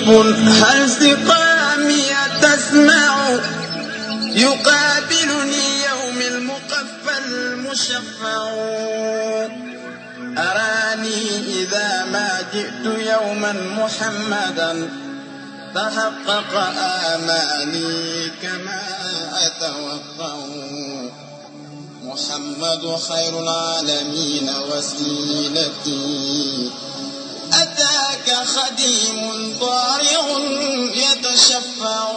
هل سقامي تسمع يقابلني يوم المقفى المشفع أراني إذا ما جئت يوما محمدا تحقق آمالي كما أتوقع محمد خير العالمين وسيلتي أتاك خديم ضارع يتشفع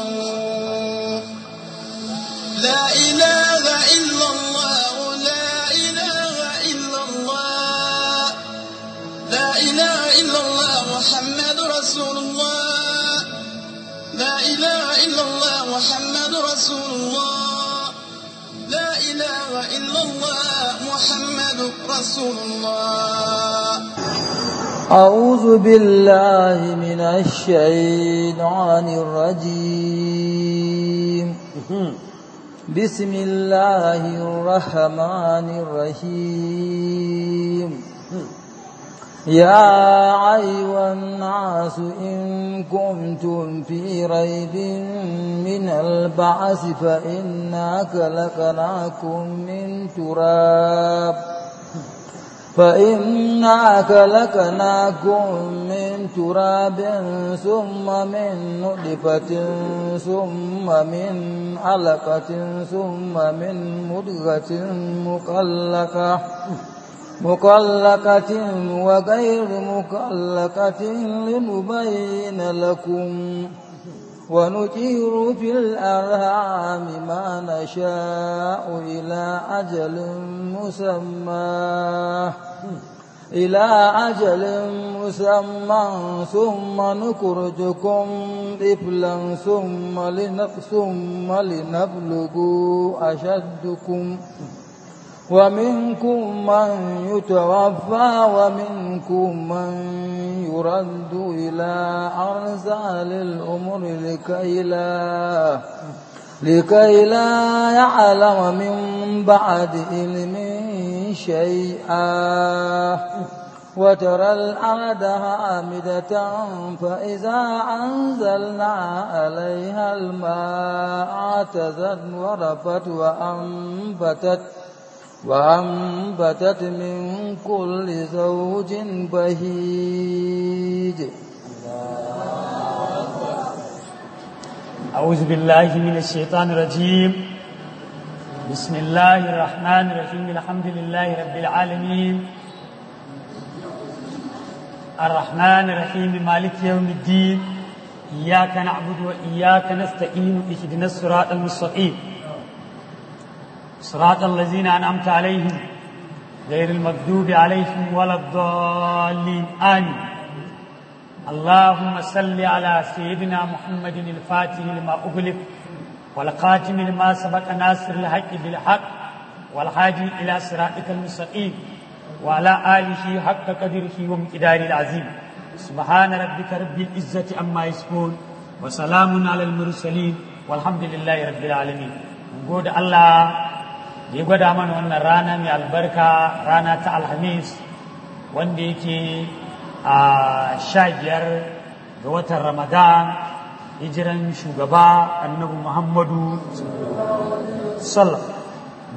لا إله إلا الله لا إله إلا الله لا إله إلا الله محمد رسول الله لا إله إلا الله محمد رسول الله لا إله إلا الله محمد رسول الله. أعوذ بالله من الشيطان الرجيم. بسم الله الرحمن الرحيم. يا أيها الناس إن كنتم في ريب من البعث فإنا خلقناكم من تراب ثم من نطفة ثم من علقة ثم من مضغة مخلقة وغير مخلقة لنبين لكم ونجير في الأرحام ما نشاء إلى أجل مسمى ثم نخرجكم طفلا ثم لنبلغوا أشدكم ومنكم من يتوفى ومنكم من يرد إلى أرذل الأمور لكي لا يعلم من بعد علم شيئا وترى الأرض هامدة فإذا أنزلنا عليها الماء اهتزت وربت وأنبتت من كل زوج بهيج. أعوذ بالله من الشيطان الرجيم. بسم الله الرحمن الرحيم. الحمد لله رب العالمين الرحمن الرحيم مالك يوم الدين إياك نعبد وإياك نستعين اهدنا الصراط المستقيم صراط الذين أنعمت عليهم غير المغضوب عليهم ولا الضالين آمين. اللهم صل على سيدنا محمد الفاتح لما أغلق والخاتم لما سبق ناصر الحق بالحق والهادي إلى صراطك المستقيم وعلى آله حق قدره ومقداره العظيم. سبحان ربك رب العزة عما يصفون وسلام على المرسلين والحمد لله رب العالمين. نقول الله ya gwada mana wannan rana mai albarka, rana ta alhamis wanda yake a 15 ga watan ramadan hijiran shugaba annabi muhammadu sallallahu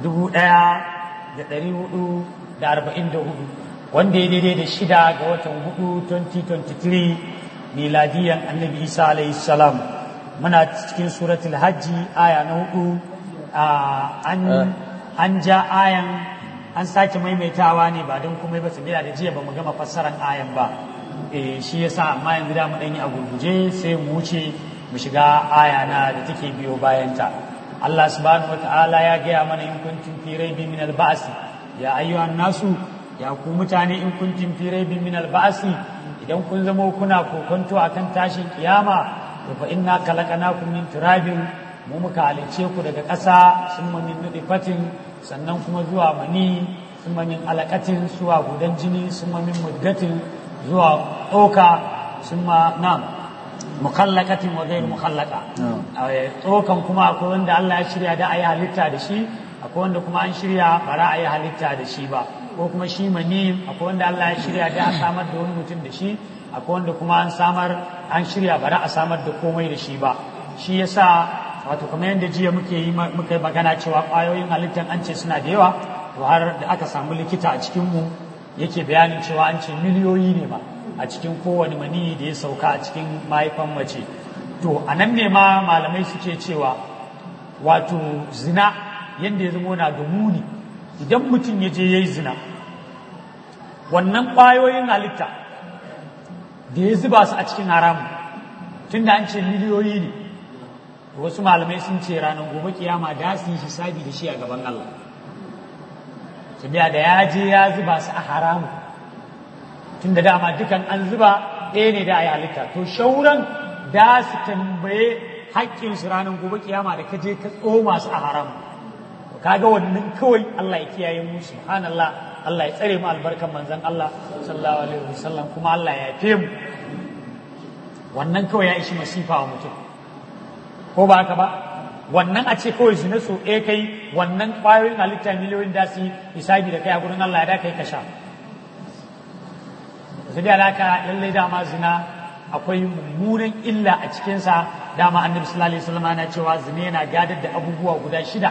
1444 wanda ya daidai da 6 ga watan 4 2023 miladiyan annabi isa alayhi salam. muna cikin suratul hajji aya na 4 an ja ayan an sake maimaitawa ne ba don kuma ba sabila da jiya ba mu gama fassarar ayan ba, shi yasa amma yanzu da mu dan yi a gurguje sai mu wuce mu shiga aya na da take biyo bayanta. Allah subhanahu wataala ya gaya mana in kuntum fi raibin min al-ba'si ya ayyuhan nasu, ya ku mutane in kuntum fi raibin min al-ba'si, idan kun zama kuna kokonto akan tashin kiyama to fa inna khalaqnakum min turabin, mu muka halice ku daga ƙasa, summa min nutfatin, sannan kuma zuwa mani, summa min alaqatin, zuwa gudan jini, summa min mudgatin, zuwa tsoka, summa mukallaqatin wa ghayr mukallaqa. Tsokan kuma akwai wanda Allah ya shirya da ayi halitta da shi, akwai wanda kuma an shirya ba za a yi halitta da shi ba, ko kuma shi mani akwai wanda Allah ya shirya da a samar da wani mutum da shi, akwai wanda kuma an shirya ba za a samar da komai da shi ba. Shi yasa wato kamar yadda jiya muka yi magana cewa ƙwayoyin halittar an ce suna da yawa, to har da aka samu likita a cikinmu yake bayanin cewa an ce miliyoyi ne ma a cikin kowane maniyi da ya sauka a cikin mahaifan mace. To a nan ne ma malamai suke cewa wato zina yadda ya zama na da muni, idan mutum ya je ya yi zina, wannan ƙwayoyin halitta da ya zuba su a cikin haramun, tun da an ce miliyoyi ne, wasu malamai sun ce ranar gobe kiyama da su yi hisabi da shi a gaban Allah, sabiya da ya je ya zuba su a haramun, tun da dama dukan an zuba ɗaya ne da a yi halitta, to shauran da su tambaye haƙƙinsu ranar gobe kiyama da ka je ka tsoma su a haramun. Kaga wannan kawai Allah ya kiyaye mu, subhanallah, Allah ya tsare mu albarkan manzon Allah sallallahu alaihi wasallam, kuma Allah ya yafe mu. Wannan kawai ya ishi masifa wa mutum, ko ba haka ba? Wannan a ce kawai zina so ɗaya kai, wannan ƙwayoyin halitta miliyoyin da su hisabi da kai a gurin Allah ya da kai ka sha. Sai da alaka lallai dama zina akwai mummunan illa a cikinsa. Dama annabi sallallahu alaihi wasallam yana cewa zina yana gadar da abubuwa guda 6.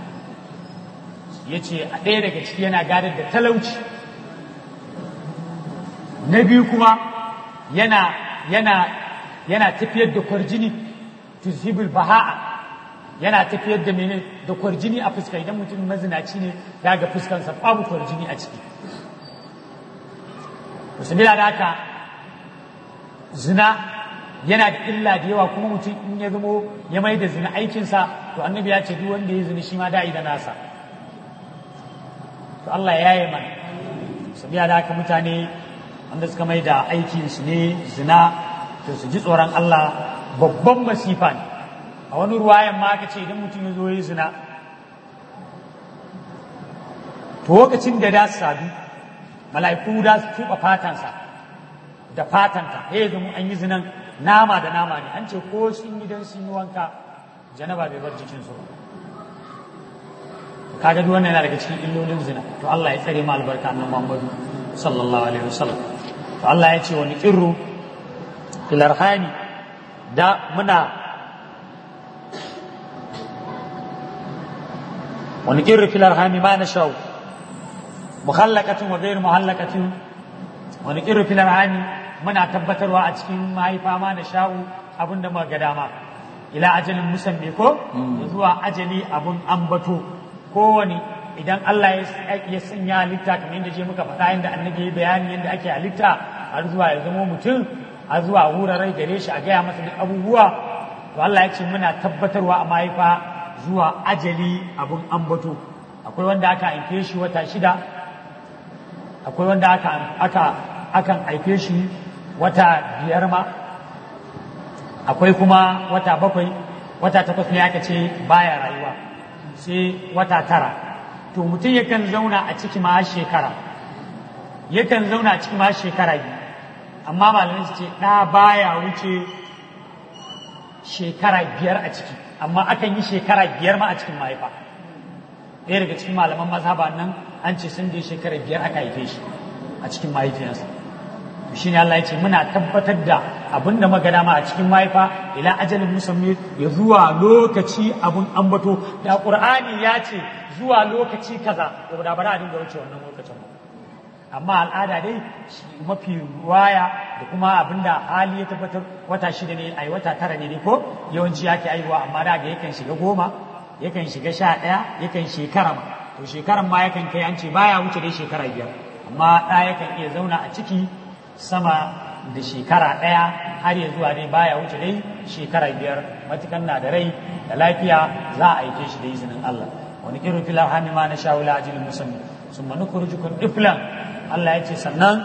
Yace a ɗaya daga ciki yana gadar da talauci, na biyu kuma yana tafiyar da kwarjini, tuzhibul baha'a, yana tafiyar da mene da kwarjini a fuska. Idan mutum mazinaci ne ya ga fuskansa babu kwarjini a ciki. Musulmi da haka zina yana da illa da yawa, kuma mutum in ya zamo ya mai da zina aikinsa, to annabi ya ce duk wanda ya zina shi ma da'i da nasa. To Allah ya yi mana, sabiya da haka mutane wanda suka mai da aikinsu ne zina, to su ji tsoron Allah, babban masifa ne. A wani ruwayan ma aka ce idan mutum ya zo yi zina, to lokacin da da su sadu, mala'iku da su tuba fatansa da fatanta, ya zama an yi zinan nama da nama ne. An ce ko sun yi don sun yi wanka, janaba bai bar jikinsu ba. Kaga duk wannan yana daga cikin illolin zina. To Allah ya tsare mu albarka annabi Muhammadu sallallahu alaihi wasallam. To Allah ya ce wani qirru fil arhami, da muna wani qirru fil arhami ma nashau mukhallaqatun wa ghayr muhallaqatun. Wani qirru fil arhami muna tabbatarwa a cikin mahaifa ma nashau abinda muka ga dama, ila ajalin musammi, ko zuwa ajali abun ambato. Kowane idan Allah ya sanya halitta kamar yadda je muka faɗa, yadda annabi ya bayani yadda ake halitta har zuwa ya zama mutum, har zuwa wuraren gare shi a gaya masa duk abubuwa, to Allah ya ce muna tabbatarwa a mahaifa zuwa ajali abun ambato. Akwai wanda aka haife shi wata 6, akwai wanda akan haife shi wata 5 ma, akwai kuma wata 7, wata 8 ne aka ce baya rayuwa, sai wata 9. To mutum yakan zauna a ciki ma shekara, yakan zauna a ciki ma shekara 2, amma malamai su ce ɗa baya wuce shekara 5 a ciki, amma akan yi shekara 5 ma a cikin mahaifa. Ɗaya daga cikin malaman mazhaba nan an ce sun je shekara 5 aka haife shi a cikin mahaifiyarsa. Shi ne Allah ya ce muna tabbatar da abin da magana ma a cikin mahaifa ila ajalin musammi, ya zuwa lokaci abun ambato. Da Qur'ani ya ce zuwa lokaci kaza, to da bara a dinga wuce wannan lokacin ba. Amma al'ada dai mafi waya da kuma abinda hali ya tabbatar wata 6 ne, ai wata 9 ne ko yawanci yake aiwa, amma da ga yakan shiga 10, yakan shiga 11, yakan shekara ma. To shekaran ma yakan kai, an ce baya wuce dai shekara 5, amma da yakan iya zauna a ciki sama da shekara 1 har ya zuwa dai baya wuce dai shekara 5, matukan na da rai da lafiya za a aike shi da izinin Allah. Wani kiru fil arhami ma na shawula ajilin musamman summa nukhrijukum iflan. Allah ya ce sannan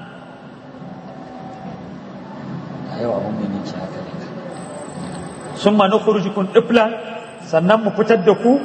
yau abun mai nake haka ne, summa nukhrijukum iflan, sannan mu fitar da ku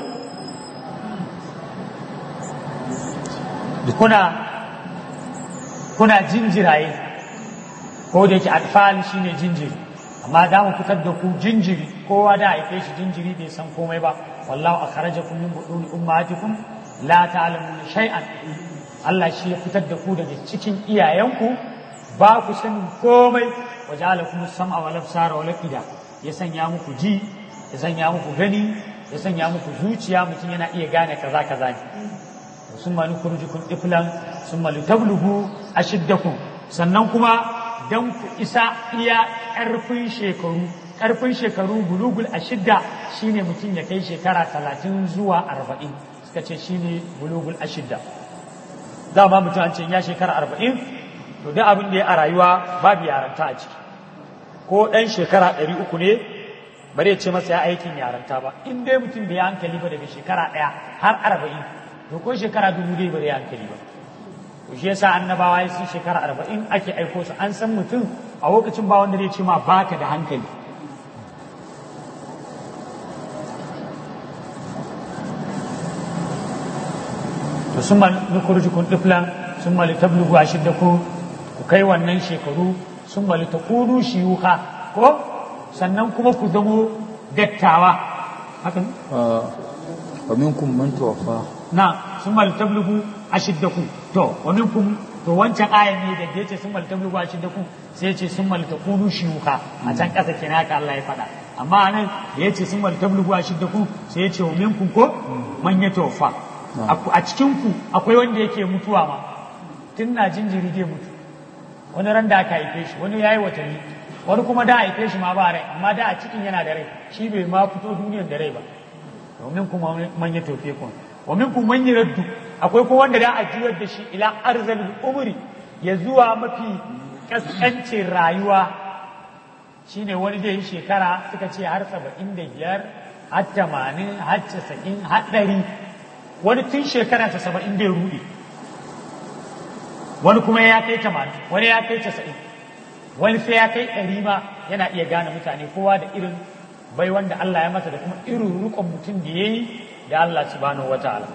kuna jinjiraye, ko da yake atfal shine jinjiri, amma da mu fitar da ku jinjiri, kowa da haife shi jinjiri bai san komai ba. Wallahu akhrajakum min buduni ummahatikum la ta'lamuna shay'an. Allah shi ya fitar da ku daga cikin iyayenku ba ku sanin komai waja'alakum as-sam'a wal absara wal afida ya sanya muku ji ya sanya muku gani ya sanya muku zuciya mutum yana iya gane kaza kaza ne summa nukhrijukum iflan summa litablughu ashiddakum sannan kuma dan ku isa iya karfin shekaru bulugul ashidda shine mutum ya kai shekara 30 zuwa 40 suka ce shine bulugul ashidda dama mutum an ce ya shekara 40 to duk abin da ya a rayuwa babu yaranta a ciki ko dan shekara 300 ne bare ce masa ya aikin yaranta ba in dai mutum bai hankali ba daga shekara 1 har 40 to ko shekara 1000 dai bare hankali ba to shi yasa annabawa sun shekara 40 ake aiko su an san mutum a lokacin ba wanda zai ce ma baka da hankali to summa nukhrijukum tiflan summa litablughu ashiddakum ku kai wannan shekaru summa litakunu shiyuha ko sannan kuma ku zamo dattawa haka ne wa minkum man tuwaffa na summa litablughu ashiddakum to wa minkum to wancan ayan ne da yace summa litablughu ashiddakum sai yace summa litakunu shiyuha a can kasa kenan haka Allah ya faɗa amma anan da yace summa litablughu ashiddakum sai yace wa minkum ko man yatawaffa a cikinku akwai wanda yake mutuwa ma tun na jinjiri zai mutu wani ran da aka haife shi wani yayi watanni wani kuma da haife shi ma ba rai amma da a cikin yana da rai shi bai ma fito duniyar da rai ba domin kuma man ya tofe kun domin kuma man raddu akwai kuma wanda da a juyar da shi ila arzal umri ya zuwa mafi kaskancin rayuwa shine wani zai yi shekara suka ce har 75 har 80 har 90 har 100 wani tun shekaransa 70 bai ruɗe wani kuma ya kai 80 wani ya kai 90 wani sai ya kai 100 ma yana iya gane mutane kowa da irin bai wanda Allah ya masa da kuma irin rukun mutum da yayi da Allah subhanahu wataala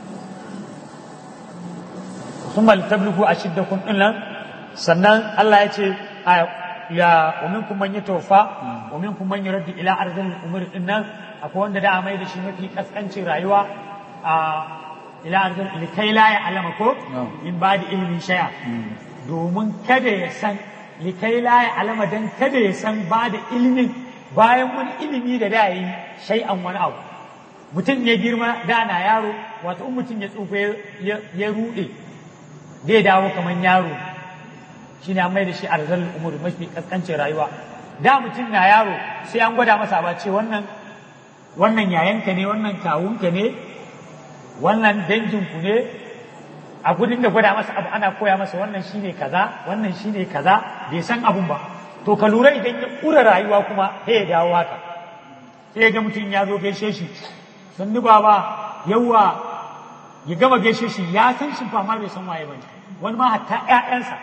summa tablughu ashiddakum illan sannan Allah ya ce ya minkum man yatawaffa wa minkum man yuraddu ila arzil umur dinnan akwai wanda da mai da shi mafi kaskancin rayuwa ila arzin likai la ya alama ko in ba da ilimin shaya domin kada ya san likai la ya alama dan kada ya san ba da ilimin bayan wani ilimi da da yi shay'an wani abu mutum ya girma da na yaro wato in mutum ya tsufa ya rude zai dawo kamar yaro shine an mai da shi arzal umur mafi kaskancin rayuwa da mutum na yaro sai an gwada masa ba ce wannan yayanka ne wannan kawunka ne wannan danginku ne a gudun da gwada masa abu ana koya masa wannan shine kaza wannan shine kaza bai san abun ba to ka lura idan ya kura rayuwa kuma sai ya dawo haka sai ga mutum ya zo gaishe shi sannu baba yawa ya gama gaishe shi ya san shi fa ma bai san waye bane wani ma hatta ƴaƴansa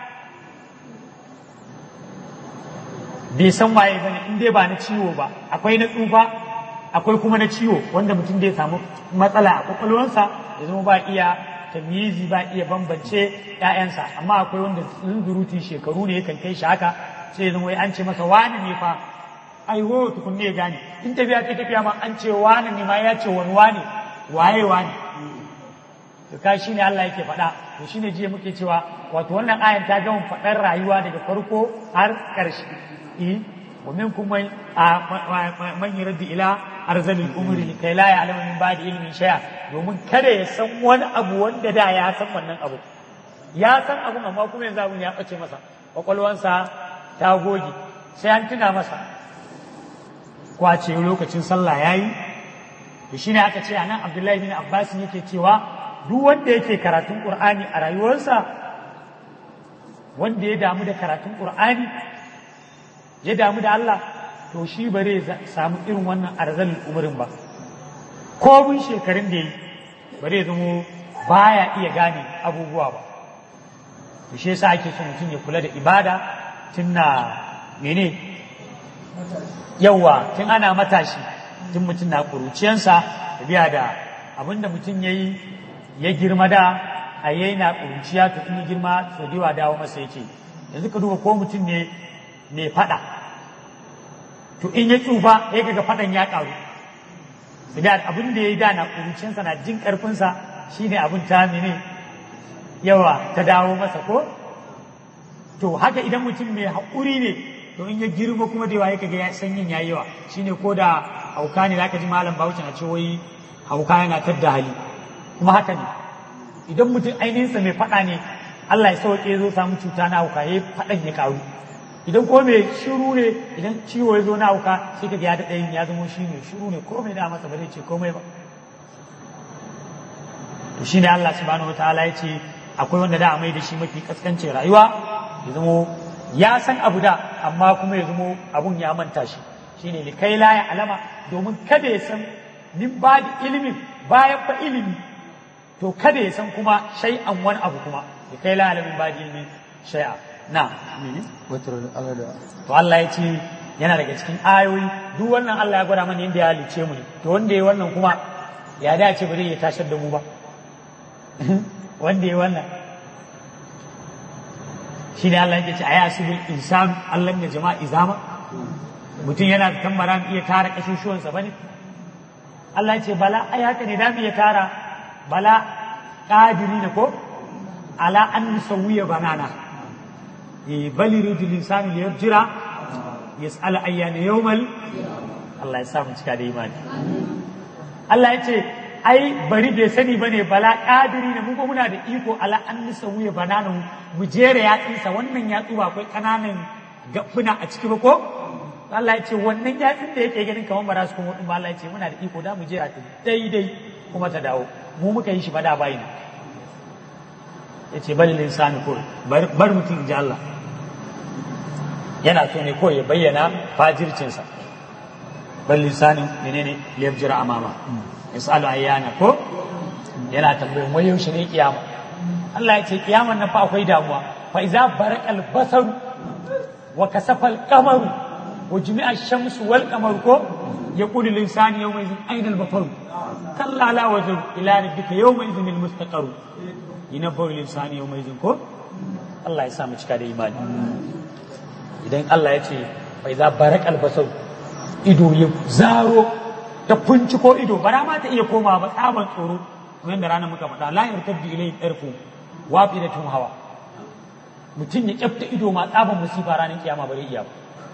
bai san waye bane in dai ba na ciwo ba akwai na tsufa akwai kuma na ciwo wanda mutum da ya samu matsala a kwakwalwarsa ya zama ba iya tamyizi ba iya bambance ƴaƴansa amma akwai wanda zunzuruti shekaru ne yakan kai shi haka sai ya zama wai an ce masa wani ne fa ai ho tukunne ya gane in tafiya ta tafiya ma an ce wani ne ma ya ce wani wani waye wani to ka shine Allah yake faɗa to shine jiya muke cewa wato wannan ayan ta gama faɗar rayuwa daga farko har ƙarshe ومنكم من يرد إلى أرذل الأمور لكي لا يعلم من بعد علم شيئا domin kada ya san wani abu wanda da ya san wannan abu ya san abun amma kuma yanzu abun ya ɓace masa kwakwalwansa ta goge sai an tuna masa kwace lokacin sallah yayi to shine aka ce anan Abdullahi bin Abbas yake cewa duk wanda yake karatun Qur'ani a rayuwarsa wanda ya damu da karatun Qur'ani ya damu da Allah to shi bare samu irin wannan arzalin umarin ba ko bin shekarun da yi bare zamo baya iya gane abubuwa ba to shi yasa ake so mutum ya kula da ibada tun na mene yawa tun ana matashi tun mutum na kuruciyansa da biya da abinda mutum yayi ya girma da a yayi na kuruciya to in girma so diwa dawo masa yake yanzu ka duba ko mutum ne mai fada to in ya tsufa ya ga fadan ya karu da abin da ya yi da na kurucinsa na jin karfinsa shine abin ta mene yawa ta dawo masa ko to haka idan mutum mai haƙuri ne to in ya girma kuma da yawa ya kaga ya sanyin yayi yawa shine ko da hauka ne zaka ji malam Bahaushe na ce wai hauka yana tadda hali kuma haka ne idan mutum ainihinsa mai faɗa ne Allah ya sauke zo samu cuta na hauka ya faɗan ya karu idan ko mai shiru ne idan ciwo ya zo na hauka sai kaga ya daɗa yin ya zama shi mai shiru ne komai da masa ba zai ce komai ba to shine Allah subhanahu wataala ya ce akwai wanda da a mai da shi mafi kaskancin rayuwa ya zamo ya san abu da amma kuma ya zamo abun ya manta shi shine ne kai la ya alama domin kada ya san min ba da ilimin bayan fa ilimi to kada ya san kuma shay'an wani abu kuma da kai la alamin ba da ilimin shay'a na to Allah ya ce yana daga cikin ayoyi duk wannan Allah ya gwada mana yadda ya halice mu ne to wanda ya wannan kuma ya dace ba zai iya tashar da mu ba wanda ya wannan shi ne Allah yake ce a yasibul insan Allah ya jama'a izama mutum yana da tambara iya tara kashushuwansa bane Allah ya ce bala ai haka ne da mu iya tara bala qadiri ne ko ala an nusawiya banana bal yuridu al-insanu liyajra yas'al ayyana yawmal Allah ya sa mu cika da imani Allah ya ce ai bari bai sani bane bala kadiri ne mu ko muna da iko ala an nusawiya bananan mu jere yatsinsa wannan yatsu ba akwai kananan gabbuna a ciki ba ko Allah ya ce wannan yatsin da yake ganin kamar ba za su kuma ba Allah ya ce muna da iko da mu jera ta daidai kuma ta dawo mu muka yi shi ba da bayina ya ce bal linsani ko bar mutum ji Allah yana so ne ko ya bayyana fajircinsa bal linsani menene liyabjira amama yasalu ayyana ko yana tambayin wai yaushe ne kiyama Allah ya ce kiyaman nan fa akwai damuwa fa iza barakal basar wa kasafal qamaru wa jumi'a ash-shamsu wal qamaru ko yaqulu al-insanu yawma idhin ayna al-basar kalla la wajhu ila rabbika yawma idhin al-mustaqar yunabbu al-insanu yawma idhin ko Allah ya sa mu cika da imani idan Allah ya ce fa iza barakal basar ido ya zaro ta ko ido bara ma ta iya komawa ba tsaban tsoro kamar da ranar muka faɗa la yartabbi ilayhi tarfu wa fidatun hawa mutum ya kyafta ido ma tsaban musifa ranar kiyama bare iya ba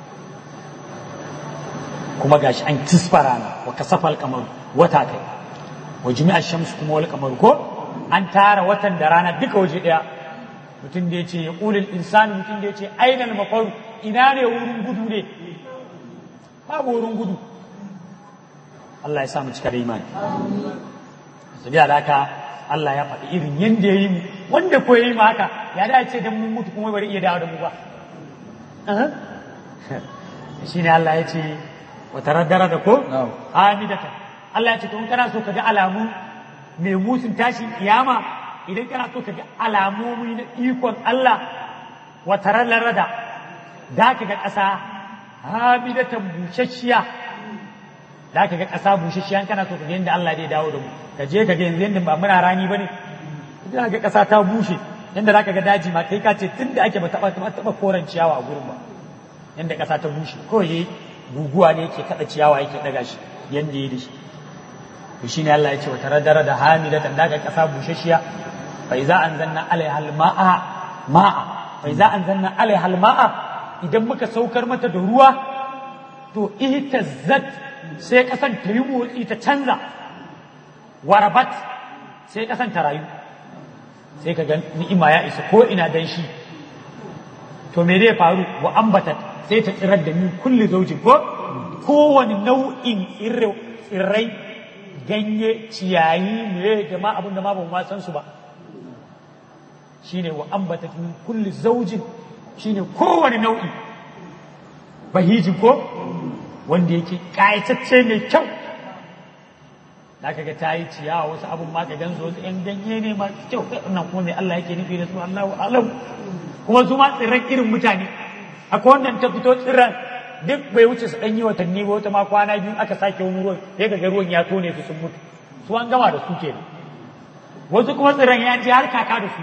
kuma gashi an kisfa rana wa kasafal qamar wata kai wa jumi'a shamsu kuma wal qamar ko an tara watan da rana duka waje daya mutum da yace ya qulul insani mutum da yace ainal mafaru ina ne wurin gudu ne babu wurin gudu Allah ya sa mu cika da imani sabiya da haka Allah ya faɗi irin yanda yayi mu wanda ko yayi mu haka ya dace dan mun mutu kuma bari iya dawo da mu ba shine Allah ya ce wa taraddara da ko hamidatan Allah ya ce to kana so ka ga alamu mai musun tashin kiyama idan kana so ka ga alamomi na ikon Allah wa tarallarada da ka ga ƙasa hamidatan bushashiya da ka ga ƙasa bushashiya kana so ka ga yadda Allah zai dawo da mu ka je ka ga yanzu yadda ba muna rani bane idan ka ga ƙasa ta bushe yadda za ka ga daji ma kai ka ce tunda ake ba taɓa koren ciyawa a gurin ba yadda ƙasa ta bushe kawai guguwa ne yake kada ciyawa yake daga shi yanda yi da shi to shine Allah ya ce wa taraddara da hamidatan daga kasa bushashiya fa iza anzalna alaiha ma'a fa iza anzalna alaiha ma'a idan muka saukar mata da ruwa to ihtazzat sai kasan ta yi motsi ta canza warabat sai kasan ta rayu sai ka ga ni'ima ya isa ko ina dan shi to me zai faru wa ambatat sai ta tsirar da min kulli zaujin ko kowane nau'in tsirrai ganye ciyayi ne da ma abin da ma ba mu san su ba shine wa ambata min kulli zaujin shine kowane nau'i bahijin ko wanda yake kayatacce mai kyau da kaga ta yi ciyawa wasu abun ma ka gansu wasu yan ganye ne masu kyau wannan kuma mai Allah yake nufi da su Allahu alam kuma su ma tsirran irin mutane akwai wannan ta fito tsirran duk bai wuce su ɗanyi watanni ba wata ma kwana biyu aka sake wani ruwan sai ga ruwan ya tone su sun mutu su an gama da su ke wasu kuma tsirran ya je har kaka da su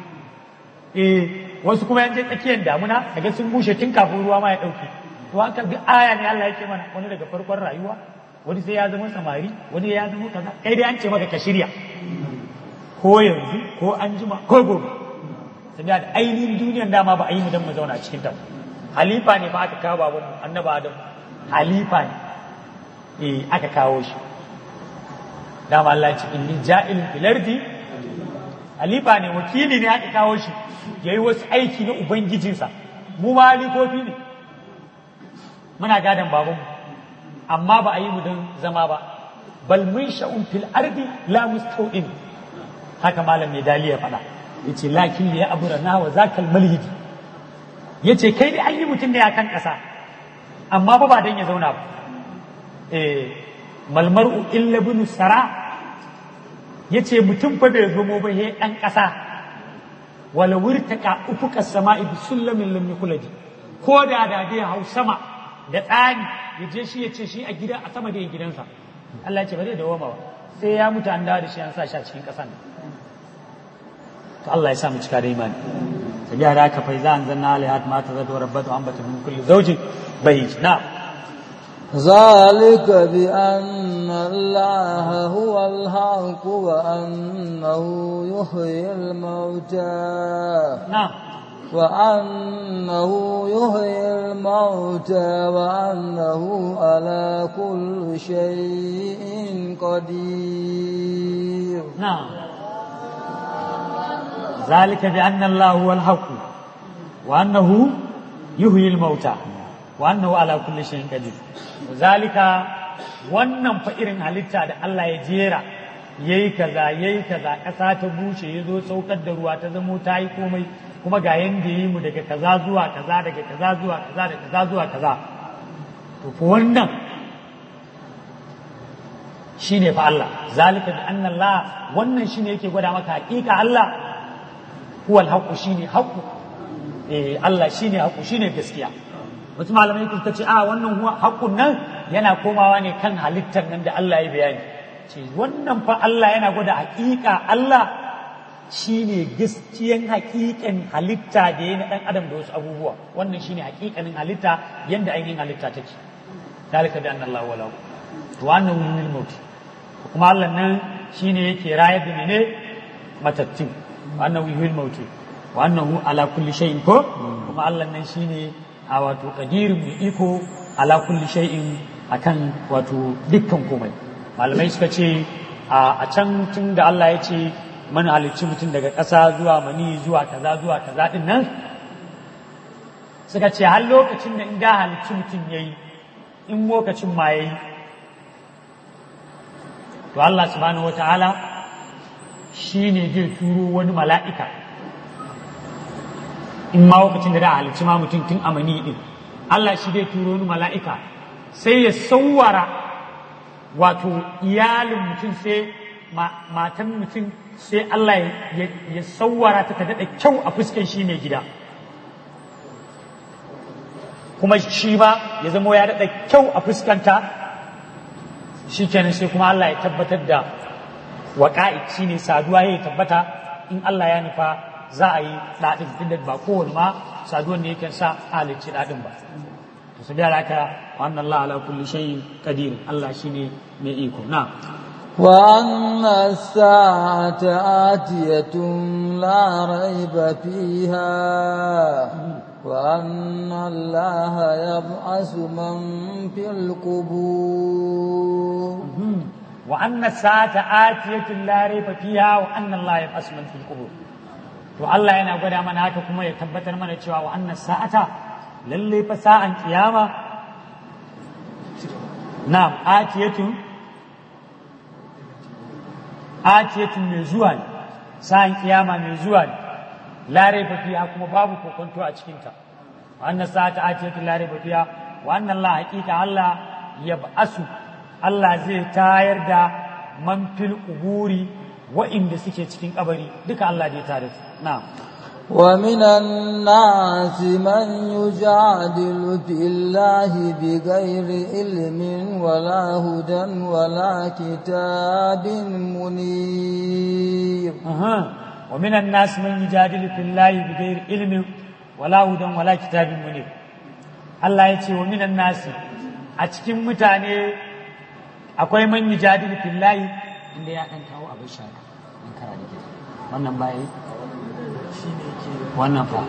wasu kuma ya je tsakiyar damuna daga sun bushe tun kafin ruwa ma ya ɗauke to haka duk aya ne Allah yake mana wani daga farkon rayuwa wani sai ya zama samari wani ya zama kaza kai dai an ce maka ka shirya ko yanzu ko an jima ko gobe saboda da ainihin duniyar dama ba a yi mu dan mu zauna a cikin ta halifa ne ba aka kawo baban annabi Adam halifa ne aka kawo shi dama Allah ya ce inni ja'ilun fil ardi halifa ne wakili ne aka kawo shi yayi wasu aiki na ubangijinsa mu ma halifofi ne muna gadan babanmu amma ba a yi mu don zama ba bal mun sha'un fil ardi la mustawin haka malam mai dali ya faɗa yace lakin ya aburana wa zakal malhidi yace kai dai an yi mutum ne akan ƙasa amma ba dan ya zauna ba mal mar'u illa bin sara yace mutum fa bai zo ba he dan ƙasa wala wurtaka ufuka sama'i bi sullamin lam yukuladi ko da dai hau sama da tsani ya je shi ya ce shi a gida a sama da gidansa Allah ya ce ba zai dawo ba sai ya mutu an dawo da shi an sa shi a cikin ƙasan to Allah ya sa mu cika da imani sabiya da aka fa za an zanna alaihat ma ta zadu rabbatu ambata min kulli zawjin bayyin na ذلك بأن الله هو الحق وأنه يحيي الموتى نعم وأنه يحيي الموتى وأنه على كل شيء قدير نعم ذلك بأن الله هو الحق وأنه يحيي الموتى وأنه على كل شيء قدير وذلك wannan fa irin halitta da Allah ya jera yayi kaza ƙasa ta bushe yazo saukar da ruwa ta zamo ta yi komai kuma ga yanda yi mu daga kaza zuwa kaza daga kaza zuwa kaza daga kaza zuwa kaza to fa wannan shine fa Allah zalika bi anna Allah wannan shine yake gwada maka hakika Allah huwal haqq shine haqq Allah shine haqq shine gaskiya wasu malamai suka ce a wannan huwa haqqun nan yana komawa ne kan halittar nan da Allah ya bayani ce wannan fa Allah yana gwada hakika Allah shine gaskiyan hakikan halitta da yana dan adam da wasu abubuwa wannan shine hakikanin halitta yanda ainihin halitta take dalika bi anna Allah wala wa annahu yuhil maut kuma Allah nan shine yake rayar da ne matattu wa annahu yuhil maut wa annahu ala kulli shay'in ko kuma Allah nan shine a wato qadirun bi iko ala kulli shay'in akan wato dukkan komai malamai suka ce a can tun da Allah ya ce man halicci mutum daga ƙasa zuwa mani zuwa kaza din nan suka ce har lokacin da in da halicci mutum yayi in lokacin ma yayi to Allah subhanahu wataala shine zai turo wani mala'ika in ma lokacin da da halicci ma mutum tun amani din Allah shi zai turo wani mala'ika sai ya sauwara wato iyalin mutum sai matan mutum sai Allah ya sauwara ta daɗa kyau a fuskan shi mai gida kuma shi ba ya zama ya daɗa kyau a fuskanta shi kenan sai kuma Allah ya tabbatar da waƙa'i shi ne saduwa ya tabbata in Allah ya nufa za a yi ɗaɗin tunda ba kowane ma saduwan ne yake sa halicci ɗaɗin ba to su biya haka wannan Allah ala kulli shay'in qadir Allah shine mai iko na وأن الساعة آتية لا ريب فيها وأن الله يبعث من في القبور وأن الساعة آتية لا ريب فيها وأن الله يبعث من في القبور to Allah yana gwada mana haka kuma ya tabbatar mana cewa wa annas sa'ata lalle fa sa'an kiyama na'am atiyatun mai zuwa ne sa'an kiyama mai zuwa ne la raiba fiha kuma babu kokonto a cikin ta wa annas sa'ata atiyatun la raiba fiha wa anna Allah haqiqa Allah yab'asu Allah zai tayar da man fil quburi wa'inda suke cikin kabari duka Allah zai tare su na'am ومن الناس من يجادل في الله بغير علم ولا هدى ولا كتاب منير ومن الناس من يجادل في الله بغير علم ولا هدى ولا كتاب منير Allah ya ce wa minan nasi a cikin mutane akwai man yujadilu fillahi inda ya dan kawo abin shaka an kara da wannan baya wannan fa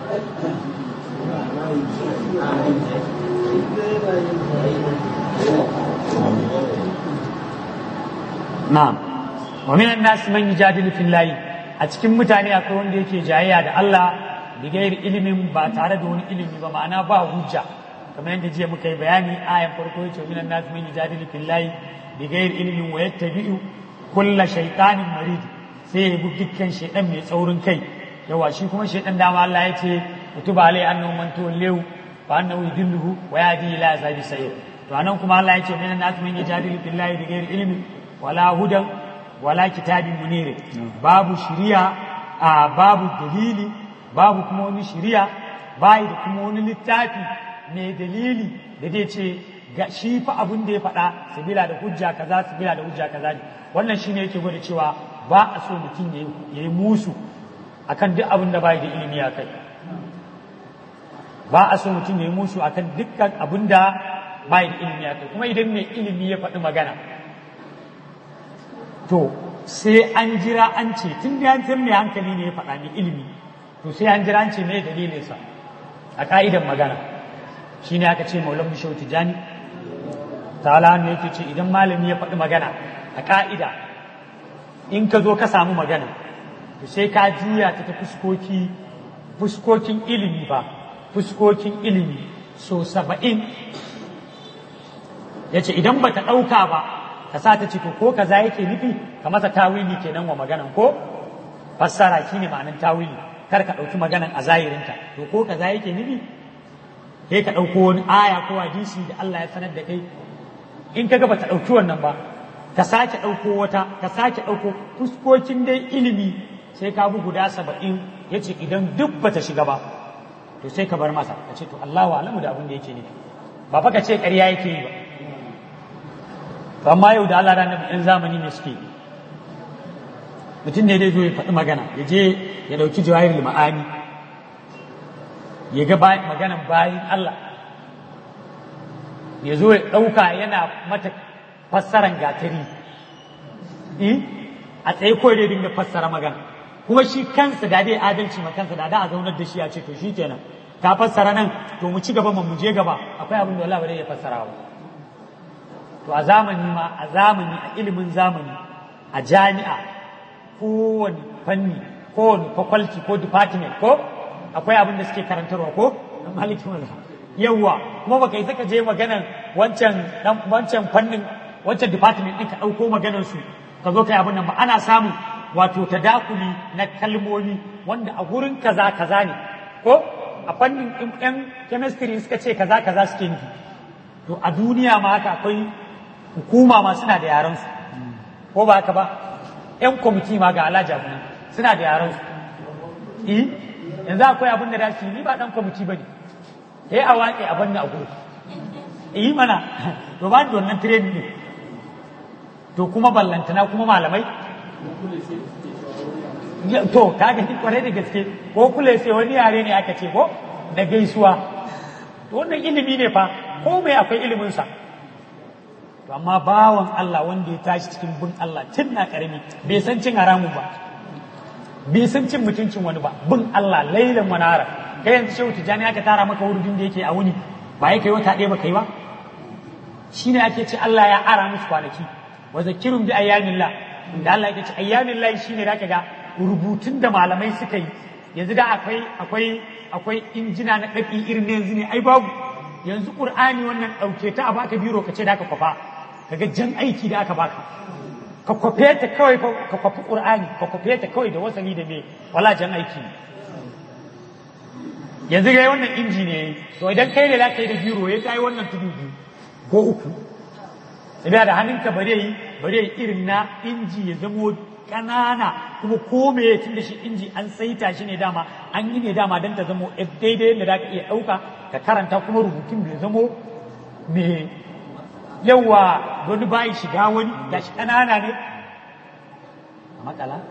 na'am wa minan nas man yujadilu fillahi a cikin mutane akwai wanda yake jayayya da Allah bigayar ilimin ba tare da wani ilimi ba ma'ana ba hujja kamar yadda jiya muka yi bayani ayan farko yace minan nas man yujadilu fillahi bigayar ilimin wa yattabi'u kulla shaytanin marid sai ya bi dukkan shaydan mai tsaurin kai yawa shi kuma shaydan dama Allah ya ce kutuba alai annahu man tawallahu fa annahu yudilluhu wa yahdi ila azabi sayyid to anan kuma Allah ya ce minan nas man yujadilu fillahi bigayar ilmin wala hudan wala kitabin munir babu shiriya babu dalili babu kuma wani shiriya bai da kuma wani littafi mai dalili da zai ce ga shi fa abin da ya faɗa sabila da hujja kaza sabila da hujja kaza ne wannan shine yake gwada cewa ba a so mutum yayi musu akan duk abin da bai da ilimi a kai ba a so mutum yayi musu akan dukkan abin da bai da ilimi a kai kuma idan mai ilimi ya faɗi magana to sai an jira an ce tun da an san mai hankali ne ya faɗa mai ilimi to sai an jira an ce mai dalilinsa a ka'idan magana shi ne aka ce maulan bishau tijani ta'ala ne yake ce idan malami ya faɗi magana a ka'ida in ka zo ka samu magana to sai ka juya ta fuskokin ilimi ba fuskokin ilimi so 70 ya ce idan ba ta ɗauka ba ka sa ta ce to ko kaza yake nufi ka masa tawili kenan wa maganan ko fassara shine ma'anan tawili kar ka dauki maganan a zahirinta to ko kaza yake nufi sai ka dauko wani aya ko hadisi da Allah ya sanar da kai in kaga bata dauki wannan ba ka sake dauko wata ka sake dauko fuskokin dai ilimi sai ka bu guda 70 yace idan duk bata shiga ba to sai ka bar masa ka ce to Allahu a'lamu da abin da yake nufi ba fa ka ce ƙarya yake yi ba amma yau da Allah da annabi ɗan zamani ne suke mutum ne dai zo ya faɗi magana ya je ya ɗauki jawahirul ma'ani ya ga maganan bayin Allah ya zo ya ɗauka yana mata fassaran gatari a tsaye ko dai dinga fassara magana kuma shi kansa da dai adalci ma kansa da a zaunar da shi a ce to shi kenan ta fassara nan to mu ci gaba mu je gaba akwai abin da Allah ba zai iya fassara ba to a zamani a ilimin zamani a jami'a kowane fanni kowane faculty ko department ko akwai abin da suke karantarwa ko malikin wala yawa kuma baka yi saka je maganan wancan fannin wancan department din ka dauko maganar su ka zo kai abin nan ba ana samu wato tadakuli na kalmomi wanda a gurin kaza kaza ne ko a fannin ɗan chemistry suka ce kaza kaza suke nufi to a duniya ma haka akwai hukuma ma suna da yaransu ko ba haka ba yan kwamiti ma ga alaja suna da yaransu yanzu akwai abin da dace ni ba dan kwamiti ba ne a waƙe a banna a gudu mana to ba da wannan training ne to kuma ballantana kuma malamai to kaga ni kwarai da gaske ko kule sai wani yare ne aka ce ko da gaisuwa to wannan ilimi ne fa ko mai akwai ilimin sa to amma bawan Allah wanda ya tashi cikin bin Allah tun na karami bai san cin haramun ba bai san cin mutuncin wani ba bin Allah lailan manara kai yanzu shehu tijani aka tara maka wurin da yake a wuni ba ya kai wata ɗaya ba kai ba shine ake ce Allah ya ara musu kwanaki wa zakirun bi ayyamillah da Allah yake ce ayyamillah shine da kaga rubutun da malamai suka yi yanzu da akwai injina na ɗabi irin na yanzu ne ai babu yanzu Qur'ani wannan ɗauke ta a baka biro ka ce da ka kwafa kaga jan aiki da aka baka ka kwafe ta kawai ka kwafi Qur'ani ka kwafe ta kawai da wasali da me wala jan aiki yanzu ga wannan inji ne to idan kai ne za ka yi da biro ya kai wannan tudu biyu ko uku sai da hannunka bare yi irin na inji ya zamo ƙanana kuma ko me tun da shi inji an saita shi ne dama an yi ne dama don ta zamo daidai yadda za ka iya ɗauka ka karanta kuma rubutun bai zamo me yawa wani bayi shiga wani da shi ƙanana ne a matsala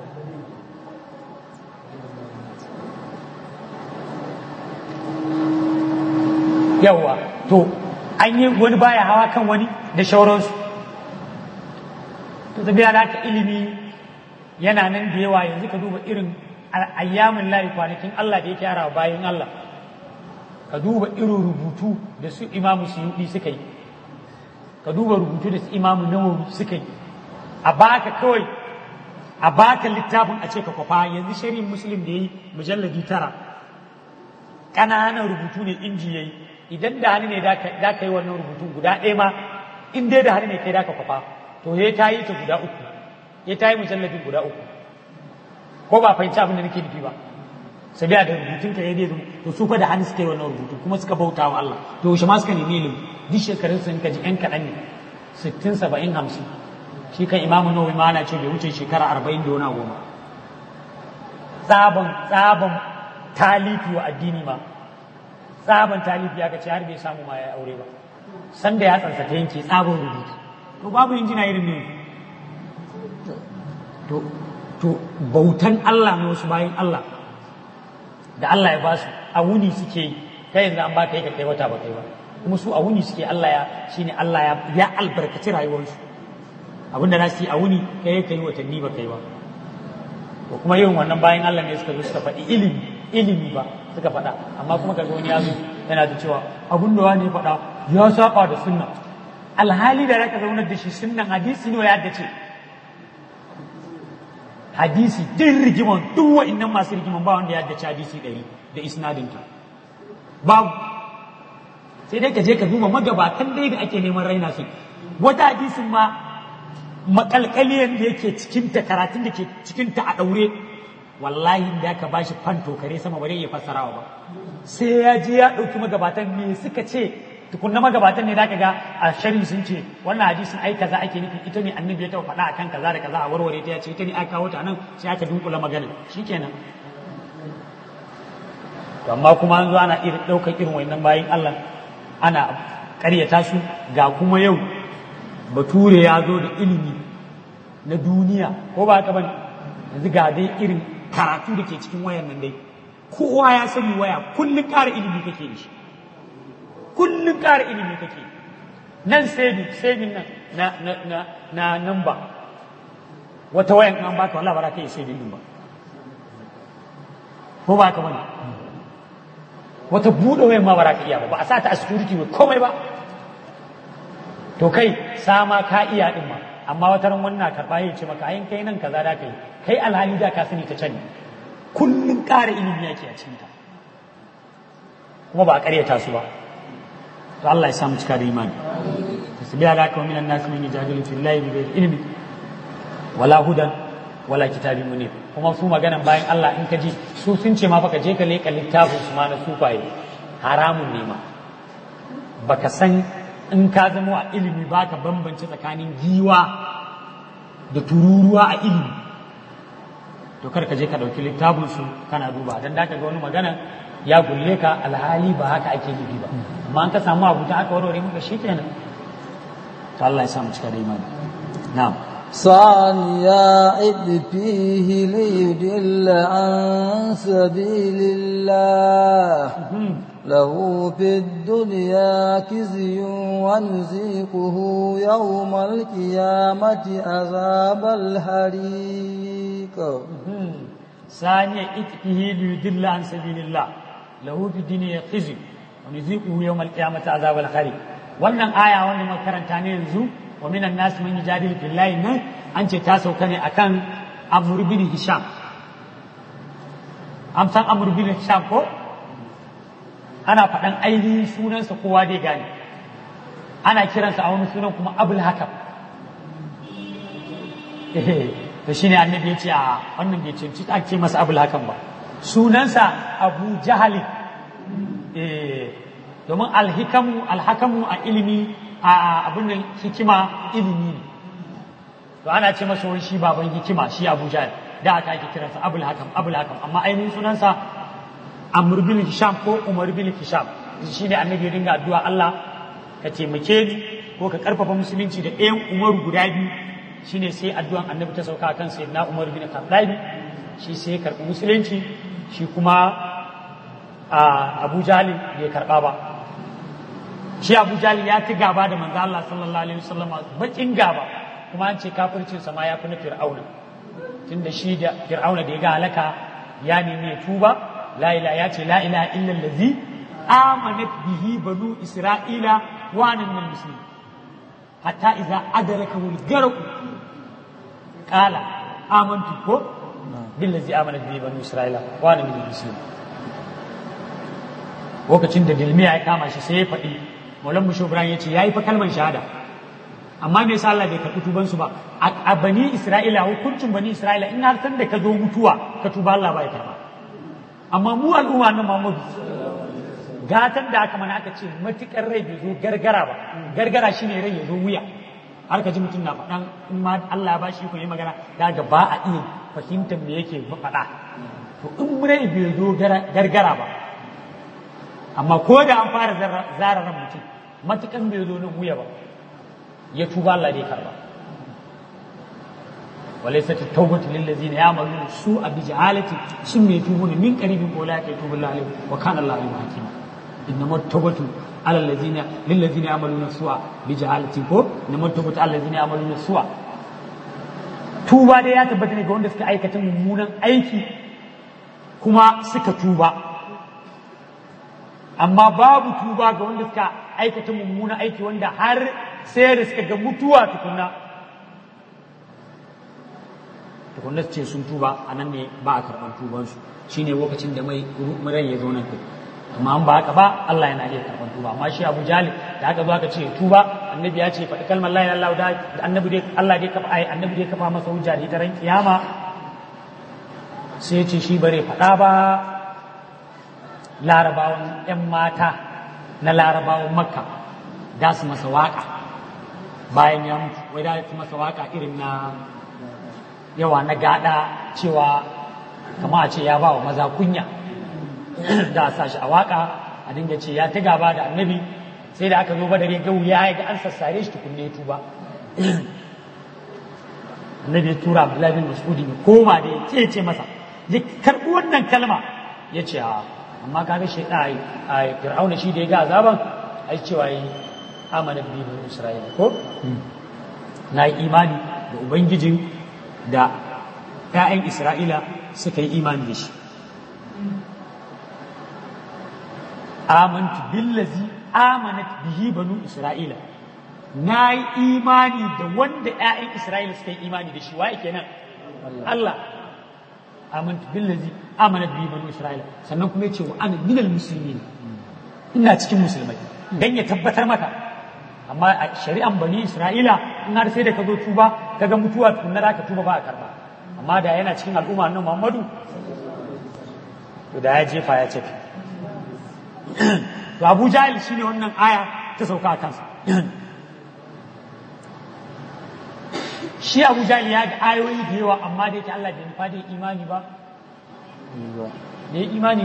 yawa to an yi wani baya hawa kan wani da shauransu to tafiya da ilimi yana nan da yawa yanzu ka duba irin ayyamin layi kwanakin Allah da yake yara bayan Allah ka duba irin rubutu da su imamu suyudi suka yi ka duba rubutu da su imamu nawawi suka yi a baka kawai a baka littafin a ce ka kwafa yanzu shari'in muslim da yi mujalladi 9 ƙananan rubutu ne inji yayi idan da hannu ne da ka yi wannan rubutun guda ɗaya ma in dai da hannu ne kai da ka kwafa to ya ta yi ta guda 3 ya ta yi mujalladin guda 3 ko ba fahimci abin da nake nufi ba sabiya da rubutun ka yayi to su fa da hannu suka yi wannan rubutu kuma suka bauta wa Allah to shi ma suka nemi ilimi duk shekarun sun kaji yan kaɗan ne 60 70 50 shi kan imamu nawawi ma ana ce bai wuce shekara 40 da wani goma tsaban talifi wa addini ma tsaban talifi aka ce har bai samu ma ya aure ba sanda ya tsansa ta yanke tsaban rubutu to babu injina irin ne to bautan Allah ne wasu bayan Allah da Allah ya ba su a wuni suke yi kai yanzu an ba ka yi ka kai wata ba kai ba kuma su a wuni suke Allah ya shine Allah ya albarkaci rayuwarsu abinda na su yi a wuni kai ka yi watanni ba kai ba to kuma yin wannan bayan Allah ne suka zo suka faɗi ilimi ba suka faɗa amma kuma kaga wani ya zo yana da cewa abin da wani ya faɗa ya saba da sunna alhali da zaka zaunar da shi sunnan hadisi ne ya haddace hadisi din rigiman duk wa'annan masu rigiman ba wanda ya haddace hadisi 100 da isnadinta babu sai dai ka je ka duba magabatan dai da ake neman raina su wata hadisin ma makalkaliyan da yake cikinta karatun da ke cikinta a ɗaure wallahi da ka bashi fanto kare sama ba zai iya fassarawa ba sai ya je ya ɗauki magabatan me suka ce tukunna magabatan ne zaka ga a sharhi sun ce wannan hadisin ai kaza ake nufi ita ne annabi ya taɓa faɗa akan kaza da kaza a warware ta ya ce ita ne aka kawo ta nan sai aka dunkula magana shikenan to amma kuma an zo ana irin ɗaukar irin wannan bayin Allah ana ƙaryata su ga kuma yau bature ya zo da ilimi na duniya ko ba haka bane yanzu ga dai irin karatu da ke cikin wayan nan dai kowa ya sani waya kullum ƙara ilimi kake da shi kullum ƙara ilimi kake nan saving nan na number wata wayan an baka wallahi ba za ka yi saving din ba ko ba haka bane wata buɗe wayan ma ba za ka iya ba a sa ta a security ba komai ba to kai sama ka iya din ma amma wata ran wannan karba ya ce maka ayin kai nan kaza da kai alhali da ka sani ta can kullun ƙara ilimi yake a cikin ta kuma ba a ƙaryata su ba to Allah ya samu cika da imani tasbiha da ka minan nas min yajadilu fillahi bi ilmi wala hudan wala kitabin munir kuma su maganan bayan Allah in ka ji su sun ce ma fa ka je ka leka littafin su ma na sufaye haramun ne ma baka san in ka zama a ilimi ba ka bambance tsakanin giwa da tururuwa a ilimi to kar ka je ka ɗauki littafinsu kana duba don da ka ga wani magana ya gulle ka alhali ba haka ake nufi ba amma an ka samu abu ta aka warware maka shi kenan to Allah ya samu cika da imani na'am ثانيا إذ فيه ليدل عن سبيل الله له في الدنيا خزي ونذيقه يوم القيامة عذاب الحريق ثانيا إذ فيه ليدل عن سبيل الله له في الدنيا خزي ونذيقه يوم القيامة عذاب الحريق wannan aya wanda makaranta ne yanzu wa minan nas man yujadilu fillahi nan an ce ta sauka ne akan Amr bin Hisham an san Amr bin Hisham ko ana faɗan ainihin sunansa kowa dai gane ana kiransa a wani sunan kuma Abul Hakam to shine annabi ya ce a wannan bai ce ake masa Abul Hakam ba sunansa Abu Jahal domin alhakamu a ilimi a abin da hikima ilimi ne to ana ce masa wani shi baban hikima shi Abu Jahl da aka ake kiransa Abul Hakam amma ainihin sunansa Amr bin Hisham ko Umar bin Hisham shine annabi ya dinga addu'a Allah ka taimake ni ko ka karfafa musulunci da ɗayan Umar guda biyu shine sai addu'an annabi ta sauka kan sayyidina Umar bin Khattab shi sai ya karɓi musulunci shi kuma Abu Jahl bai karɓa ba shi Abu Jahl ya ci gaba da manzo Allah sallallahu alaihi wasallam bakin gaba kuma an ce kafircin sa ma ya fi na Fir'auna tunda shi da Fir'auna da ya ga halaka ya nemi ya tuba la ilaha ya ce la ilaha illa allazi amanat bihi banu isra'ila wa ana minal muslimin hatta idza adrakahu al-gharq qala amantu ko billazi amanat bihi banu isra'ila wa ana minal muslimin. Lokacin da dilmiya ya kama shi sai ya faɗi Maulan Musho Ibrahim ya ce ya yi fa kalmar shahada amma me yasa Allah bai karɓi tubansu ba a bani Isra'ila hukuncin bani Isra'ila in har san da ka zo mutuwa ka tuba Allah ba ya karɓa amma mu al'umma na Muhammadu gatan da aka mana aka ce matukar rai bai zo gargara ba gargara shine rai ya zo wuya har ka ji mutum na faɗan in ma Allah ya bashi ko yi magana daga ba a iya fahimtar me yake faɗa to in rai bai zo gargara ba amma ko da an fara zara ran mutum matukan bai zo nan wuya ba ya tuba Allah dai karba walaysat at-tawbatu lil ladzina ya'maluna su'a bi jahalati summa yatubuna min qaribin ulaika yatubu Allahu alayhim wa kana Allahu alim hakim innama at-tawbatu ala lil ladzina ya'maluna su'a bi jahalati ko innama at-tawbatu ala ladzina ya'maluna su'a tuba dai ya tabbata ne ga wanda suka aikata mummunan aiki kuma suka tuba amma babu tuba ga wanda suka aikata mummunan aiki wanda har sai da suka ga mutuwa tukunna su ce sun tuba a nan ne ba a karɓar tubansu shi ne lokacin da mai rai ya zo nan kai amma an ba haka ba Allah yana iya karɓar tuba amma shi Abu Jali da aka zo aka ce tuba annabi ya ce faɗi kalmar la ilaha illallah da annabi dai Allah dai kafa annabi dai kafa masa hujja da ita ran kiyama sai ya ce shi bare faɗa ba larabawan 'yan mata na larabawan makka da su masa waka bayan ya mutu wai da su masa waka irin na yawa na gada cewa kama a ce ya ba wa maza kunya da a sashi a waka a dinga ce ya ta gaba da annabi sai da aka zo badare ga wuya ya ga an sassare shi tukunne ya tuba annabi ya tura Abdullahi bin Mas'udi ya koma da ya ce masa ya karɓi wannan kalma ya ce amma kaga shi a fir'auna shi da ya ga azaban ai cewa yi amana bi bani isra'ila ko na yi imani da ubangijin da ƴaƴan isra'ila suka yi imani da shi amantu billazi amanat bihi banu isra'ila na yi imani da wanda ƴaƴan isra'ila suka yi imani da shi wa kenan Allah amantu billazi amanat bi banu isra'ila sannan kuma yace wa ana minal muslimin ina cikin musulmai dan ya tabbatar maka amma a shari'an bani isra'ila in har sai da ka zo tuba kaga mutuwa tukunna da ka tuba ba a karba amma da yana cikin al'umma annabi Muhammadu to da ya jefa ya ce to Abu Jahil shine wannan aya ta sauka a kansa shi Abu Jahil ya ga ayoyi da yawa amma da yake Allah bai nufa da imani ba da imani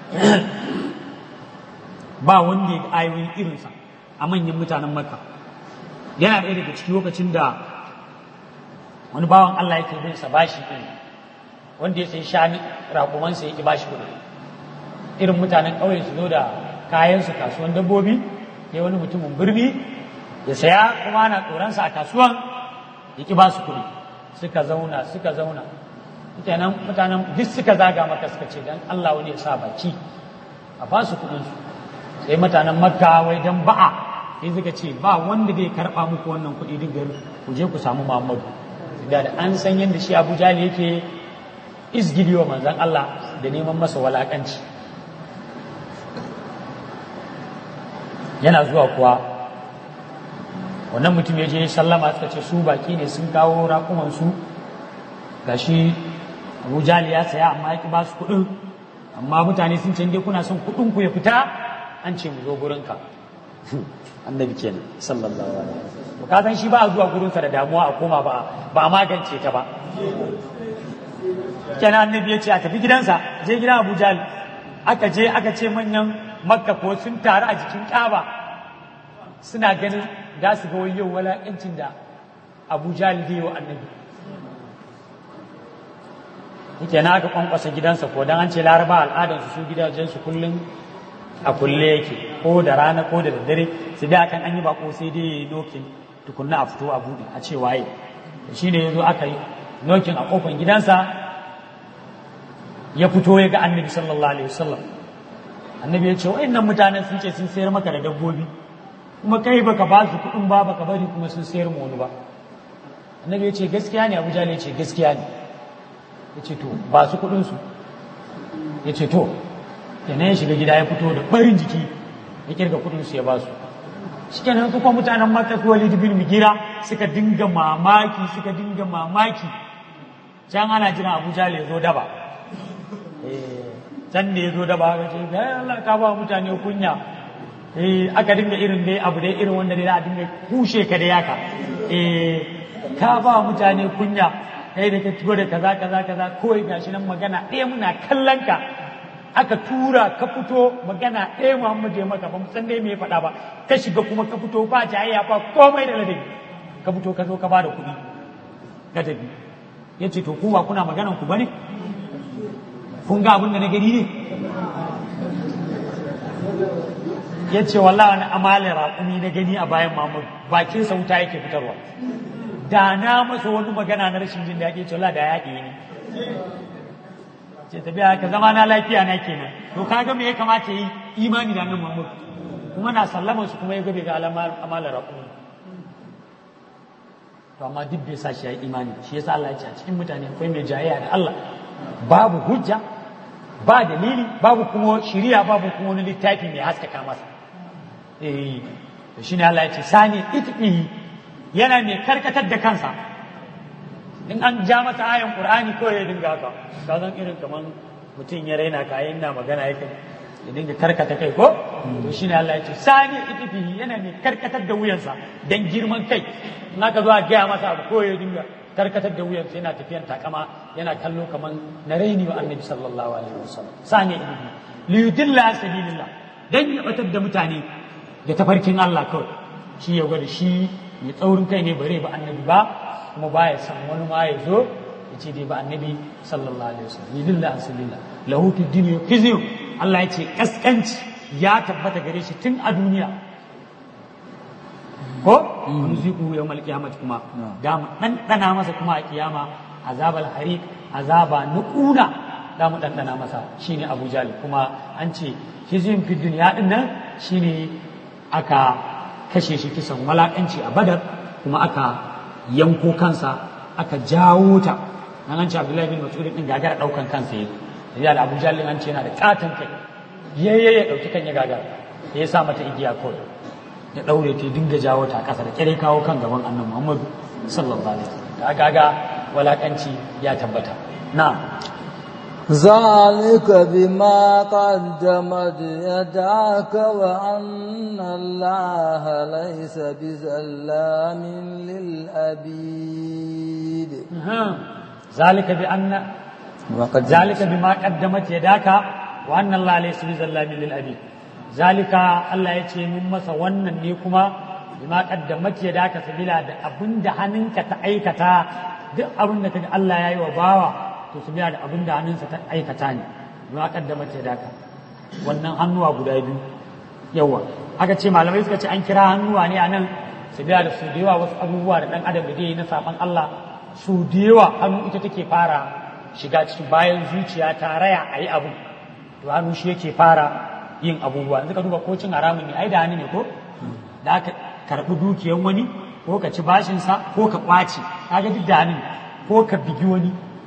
ba wanda ya ga ayoyin irinsa a manyan mutanen Makka yana ɗaya daga cikin lokacin da wani bawan Allah yake bin sa bashi ɗin wanda ya sai shani raƙumansa yake bashi kuɗi irin mutanen ƙauye su zo da kayansu kasuwan dabbobi ya wani mutumin birni ya saya kuma ana tsoronsa a kasuwan ya ƙi ba su kuɗi suka zauna mutanen duk suka zaga maka suka ce don Allah wani ya sa baki a ba su kuɗinsu sai mutanen Makka wai don ba'a sai suka ce ba wanda zai karɓa muku wannan kuɗi duk gari ku je ku samu Muhammadu da an san yadda shi Abu Jahl yake izgili wa manzon Allah da neman masa walakanci yana zuwa kuwa wannan mutum ya je sallama suka ce su baki ne sun kawo raƙumansu gashi Abu Jahl ya saya amma ya ki ba su kuɗin amma mutane sun ce dai kuna son kuɗin ku ya fita an ce mu zo gurinka annabi kenan sallallahu alaihi wasallam ka san shi ba a zuwa gurinsa da damuwa a koma ba magance ta ba kenan annabi ya ce a tafi gidansa je gidan Abu Jahl aka ce manyan Makka ko sun taru a jikin Kaaba suna ganin da su ga wayo walakancin da Abu Jahl zai yi wa annabi yake na aka kwankwasa gidansa ko dan an ce Laraba al'adansu su gidajensu kullum a kulle yake ko da rana ko da daddare sai da kan an yi bako sai dai yayi nokin tukunna a fito a bude a ce waye shine yazo aka yi nokin a kofar gidansa ya fito ya ga annabi sallallahu alaihi wasallam annabi ya ce wa'annan mutanen sun ce sun sayar maka da dabbobi kuma kai baka ba su kuɗin ba baka bari kuma sun sayar mu wani ba annabi ya ce gaskiya ne Abu Jahl ya ce gaskiya ne ya ce to ba su kuɗin su ya ce to kenan ya shiga gida ya fito da barin jiki ya kirga kuɗin su ya ba su shikenan su kuma mutanen Makka su Walid bin Mughira suka dinga mamaki can ana jira Abu Jahl ya zo daba can da ya zo daba ga ce Allah ka ba mutane kunya aka dinga irin dai abu dai irin wanda dai za a dinga kushe ka da yaka ka ba mutane kunya kai da ka tugo da kaza kawai gashi nan magana ɗaya muna kallon ka aka tura ka fito magana ɗaya Muhammad ya maka ba mu san dai me ya faɗa ba ka shiga kuma ka fito ba jayayya ba komai da ladabi ka fito ka zo ka ba da kuɗi ka tafi ya ce to kuma kuna maganan ku bane kun ga abin da na gani ne ya ce wallahi wani amalin raƙumi na gani a bayan Muhammad bakin sa wuta yake fitarwa da na masa wani magana na rashin jin daɗi ce wallahi da yaƙi ne ce tafiya ka zama na lafiya na kenan to kaga me ya kamata yi imani da nan Muhammad kuma na sallama su kuma ya gabe ga amalin raƙumi to amma duk bai sa shi ya yi imani shi yasa Allah ya ce a cikin mutane akwai mai jayayya da Allah babu hujja ba dalili babu kuma shiriya babu kuma wani littafi mai haskaka masa to shine Allah ya ce sani itbihi yana mai karkatar da kansa in an ja masa ayan Qur'ani ko ya dinga haka ka zan irin kaman mutum ya raina ka yana magana yake ya dinga karkata kai ko to shine Allah ya ce sani itbihi yana mai karkatar da wuyansa dan girman kai in aka zo a gaya masa abu ko ya dinga karkatar da wuyansa yana tafiyan takama yana kallo kaman na raini wa annabi sallallahu alaihi wasallam sani ibni li yudilla sabilillah dan ya batar da mutane da tafarkin Allah kawai shi ya gwada shi mai tsaurin kai ne bare ba annabi ba kuma baya san wani ma ya zo ya ce dai ba annabi sallallahu alaihi wasallam yudilla sabilillah lahu fi dunya khizyun Allah ya ce kaskanci ya tabbata gare shi tun a duniya ko nuziku yawmal qiyamati kuma da mu dandana masa kuma a kiyama azabal hariq azaba na kuna da mu dandana masa shine Abu Jahl kuma an ce hizin fi dunya din nan shine aka kashe shi kisan walakanci a Badar kuma aka yanko kansa aka jawo ta nan an ce Abdullahi bin Mas'ud din gagara daukan kansa yake ya da Abu Jahl an ce yana da katon kai ya dauki kan ya gagara ya sa mata igiya kawai ya daure ta dinga jawo ta kasa da kire kawo kan gaban annabi Muhammad sallallahu alaihi wasallam kaga walakanci ya tabbata na'am zalika bima qaddamat yadaka wa anna allaha laysa bizallamin lil abid zalika bi anna zalika bima qaddamat yadaka wa anna allaha laysa bizallamin lil abid zalika Allah ya ce mun masa wannan ne kuma bima qaddamat yadaka sabila da abinda hannunka ta aikata duk abinda kaga Allah yayi wa bawa to sabila da abinda hannunsa ta aikata ne bima qaddamat yadaka wannan hannuwa guda biyu yawa aka ce malamai suka ce an kira hannuwa ne anan sabila da su da yawa wasu abubuwa da dan adam da zai yi na saban Allah su da yawa hannu ita take fara shiga cikin bayan zuciya ta raya ayi abu to hannu shi yake fara yin abubuwa yanzu ka duba ko cin haramun ne ai da hannu ne ko da aka karɓi dukiyan wani ko ka ci bashinsa ko ka ƙwace kaga duk da hannu ko ka bigi wani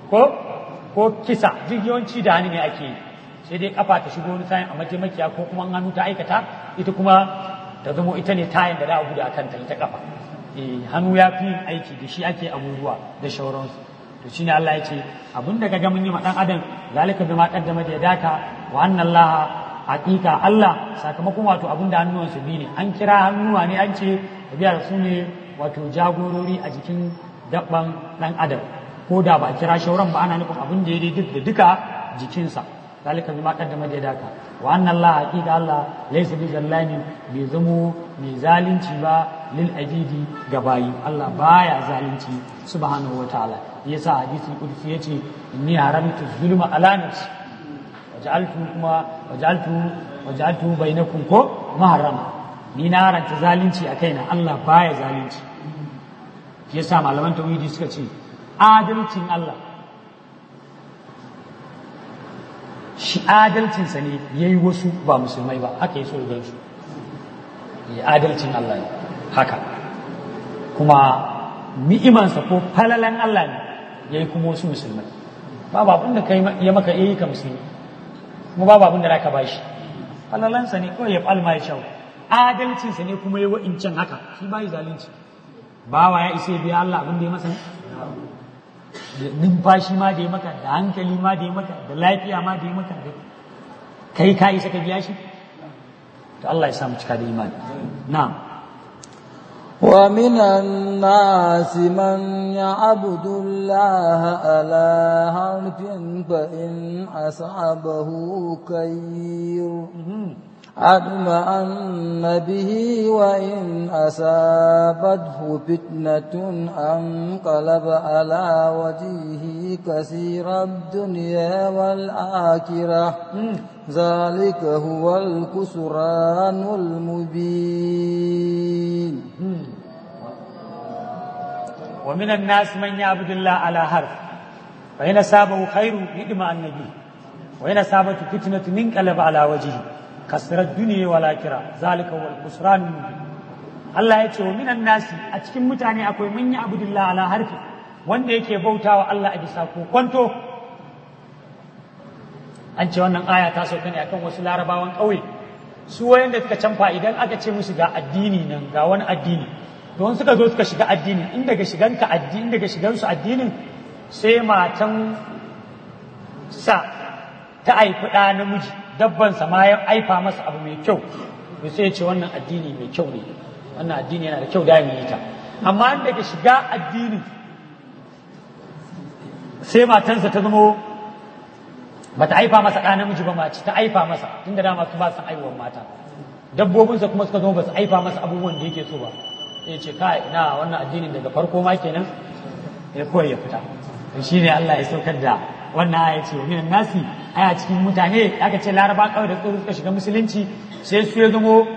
ko kisa duk yawanci da hannu ne ake yi sai dai kafa ta shigo wani sayin a mataimakiya ko kuma hannu ta aikata ita kuma ta zamo ita ne tayin da za a gudu a kanta ita kafa hannu ya fi yin aiki da shi ake abubuwa da shauransu to shine Allah ya ce abinda ka ga mun yi ma dan adam zalika bima qaddama da daka wa anna Allah hakika Allah sakamakon wato abin da hannuwansu biyu ne an kira hannuwa ne an ce tabiya su ne wato jagorori a jikin dabban dan adam ko da ba a kira shauran ba ana nufin abin da ya duk da duka jikinsa zalika bima qaddama da daka wa anna Allah hakika Allah laysa bi zallamin bai zamo mai zalunci ba lil ajidi ga bayi Allah baya zalunci subhanahu wataala yasa hadisin qudsi yace inni haramtu zulma ala nafsi waj'altu bainakum ko maharrama ni na haranta zalunci a kaina Allah baya zalunci shi yasa malaman tauhidi suka ce adalcin Allah shi adalcinsa ne ya yi wasu ba musulmai ba haka ya so ya gansu adalcin Allah ne haka kuma ni'imansa ko falalan Allah ne ya yi kuma wasu musulmai babu abin da ya maka yi ka musulmi kuma babu abin da za ka ba shi falalansa ne kawai ya falma ya shawo adalcinsa ne kuma ya wa'incan haka shi ba yi zalunci bawa ya isa ya biya Allah abin da ya masa da numfashi ma da ya maka da hankali ma da ya maka da lafiya ma da ya maka da kai ka isa ka biya shi to Allah ya samu cika da imani na'am ومن الناس من يعبد الله على حرف فإن أصابه خير اطمأن به وإن أصابته فتنة انقلب على وجهه كثير الدنيا والآخرة ذلك هو الخسران المبين ومن الناس من يعبد الله على حرف فإن أصابه خير اطمأن به وإن أصابته فتنة انقلب على وجهه kasirar duniya wala kira zalika wal kusran Allah ya ce wa minan nasi a cikin mutane akwai man ya abudullah ala harfi wanda yake bautawa Allah a bisa kokonto an ce wannan aya ta sauka ne akan wasu larabawan ƙauye su wayanda suka canfa idan aka ce musu ga addini nan ga wani addini don suka zo suka shiga addini in daga shiganka addini daga shigansu addinin sai matan sa ta haifi ɗa namiji dabbansa ma ya aifa masa abu mai kyau to sai ya ce wannan addini mai kyau ne wannan addini yana da kyau da mu yi ta amma daga shiga addini sai matansa ta zamo bata aifa masa ɗa namiji ba mace ta aifa masa tunda dama su ba san aiwuwar mata dabbobinsa kuma suka zo ba su aifa masa abubuwan da yake so ba sai ya ce kai na wannan addinin daga farko ma kenan ya kawai ya fita to shine Allah ya saukar da wannan aya ce wa minan nasi aya cikin mutane aka ce laraba kawai da tsoro suka shiga musulunci sai su ya zamo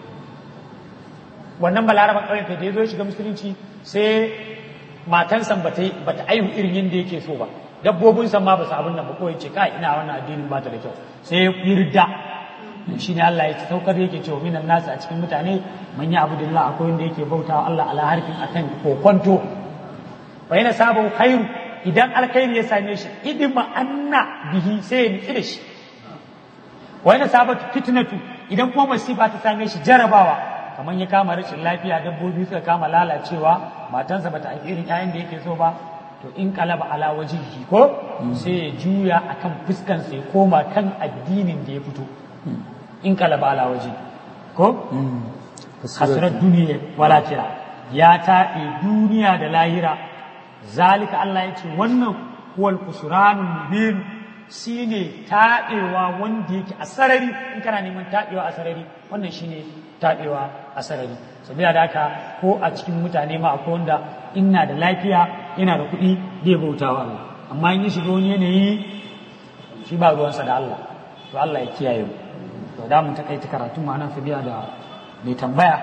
wannan ba laraba kawai da ya zo shiga musulunci sai matansa bata aihu irin yadda yake so ba dabbobin san ma ba su abin nan ba kawai ce kai ina wannan addinin ba ta da kyau sai ya yarda shi ne Allah ya saukar yake ce wa minan nasi a cikin mutane man ya abudullah akwai wanda yake bautawa Allah ala harfin akan kokonto fa yana sabu khairu idan alkhairi ya same shi idima anna bihi sai ya nitsi da shi wa yana sabatu fitnatu idan kuma masifa ta same shi jarabawa kamar ya kama rashin lafiya dabbobi suka kama lalacewa matansa bata aiki irin ƴaƴan da yake so ba to in qalaba ala wajhihi ko sai ya juya akan fuskan sa ya koma kan addinin da ya fito in qalaba ala wajhi ko hasrat duniya wala kira ya taɓe duniya da lahira zalika Allah ya ce wannan huwal kusuranul mubin shine taɓewa wanda yake a sarari in kana neman taɓewa a sarari wannan shine taɓewa a sarari saboda da haka ko a cikin mutane ma akwai wanda ina da lafiya yana da kuɗi zai bautawa Allah amma in ya shiga wani yanayi shi ba ruwansa da Allah to Allah ya kiyaye mu to da mun takaita karatu ma nan sabiya da mai tambaya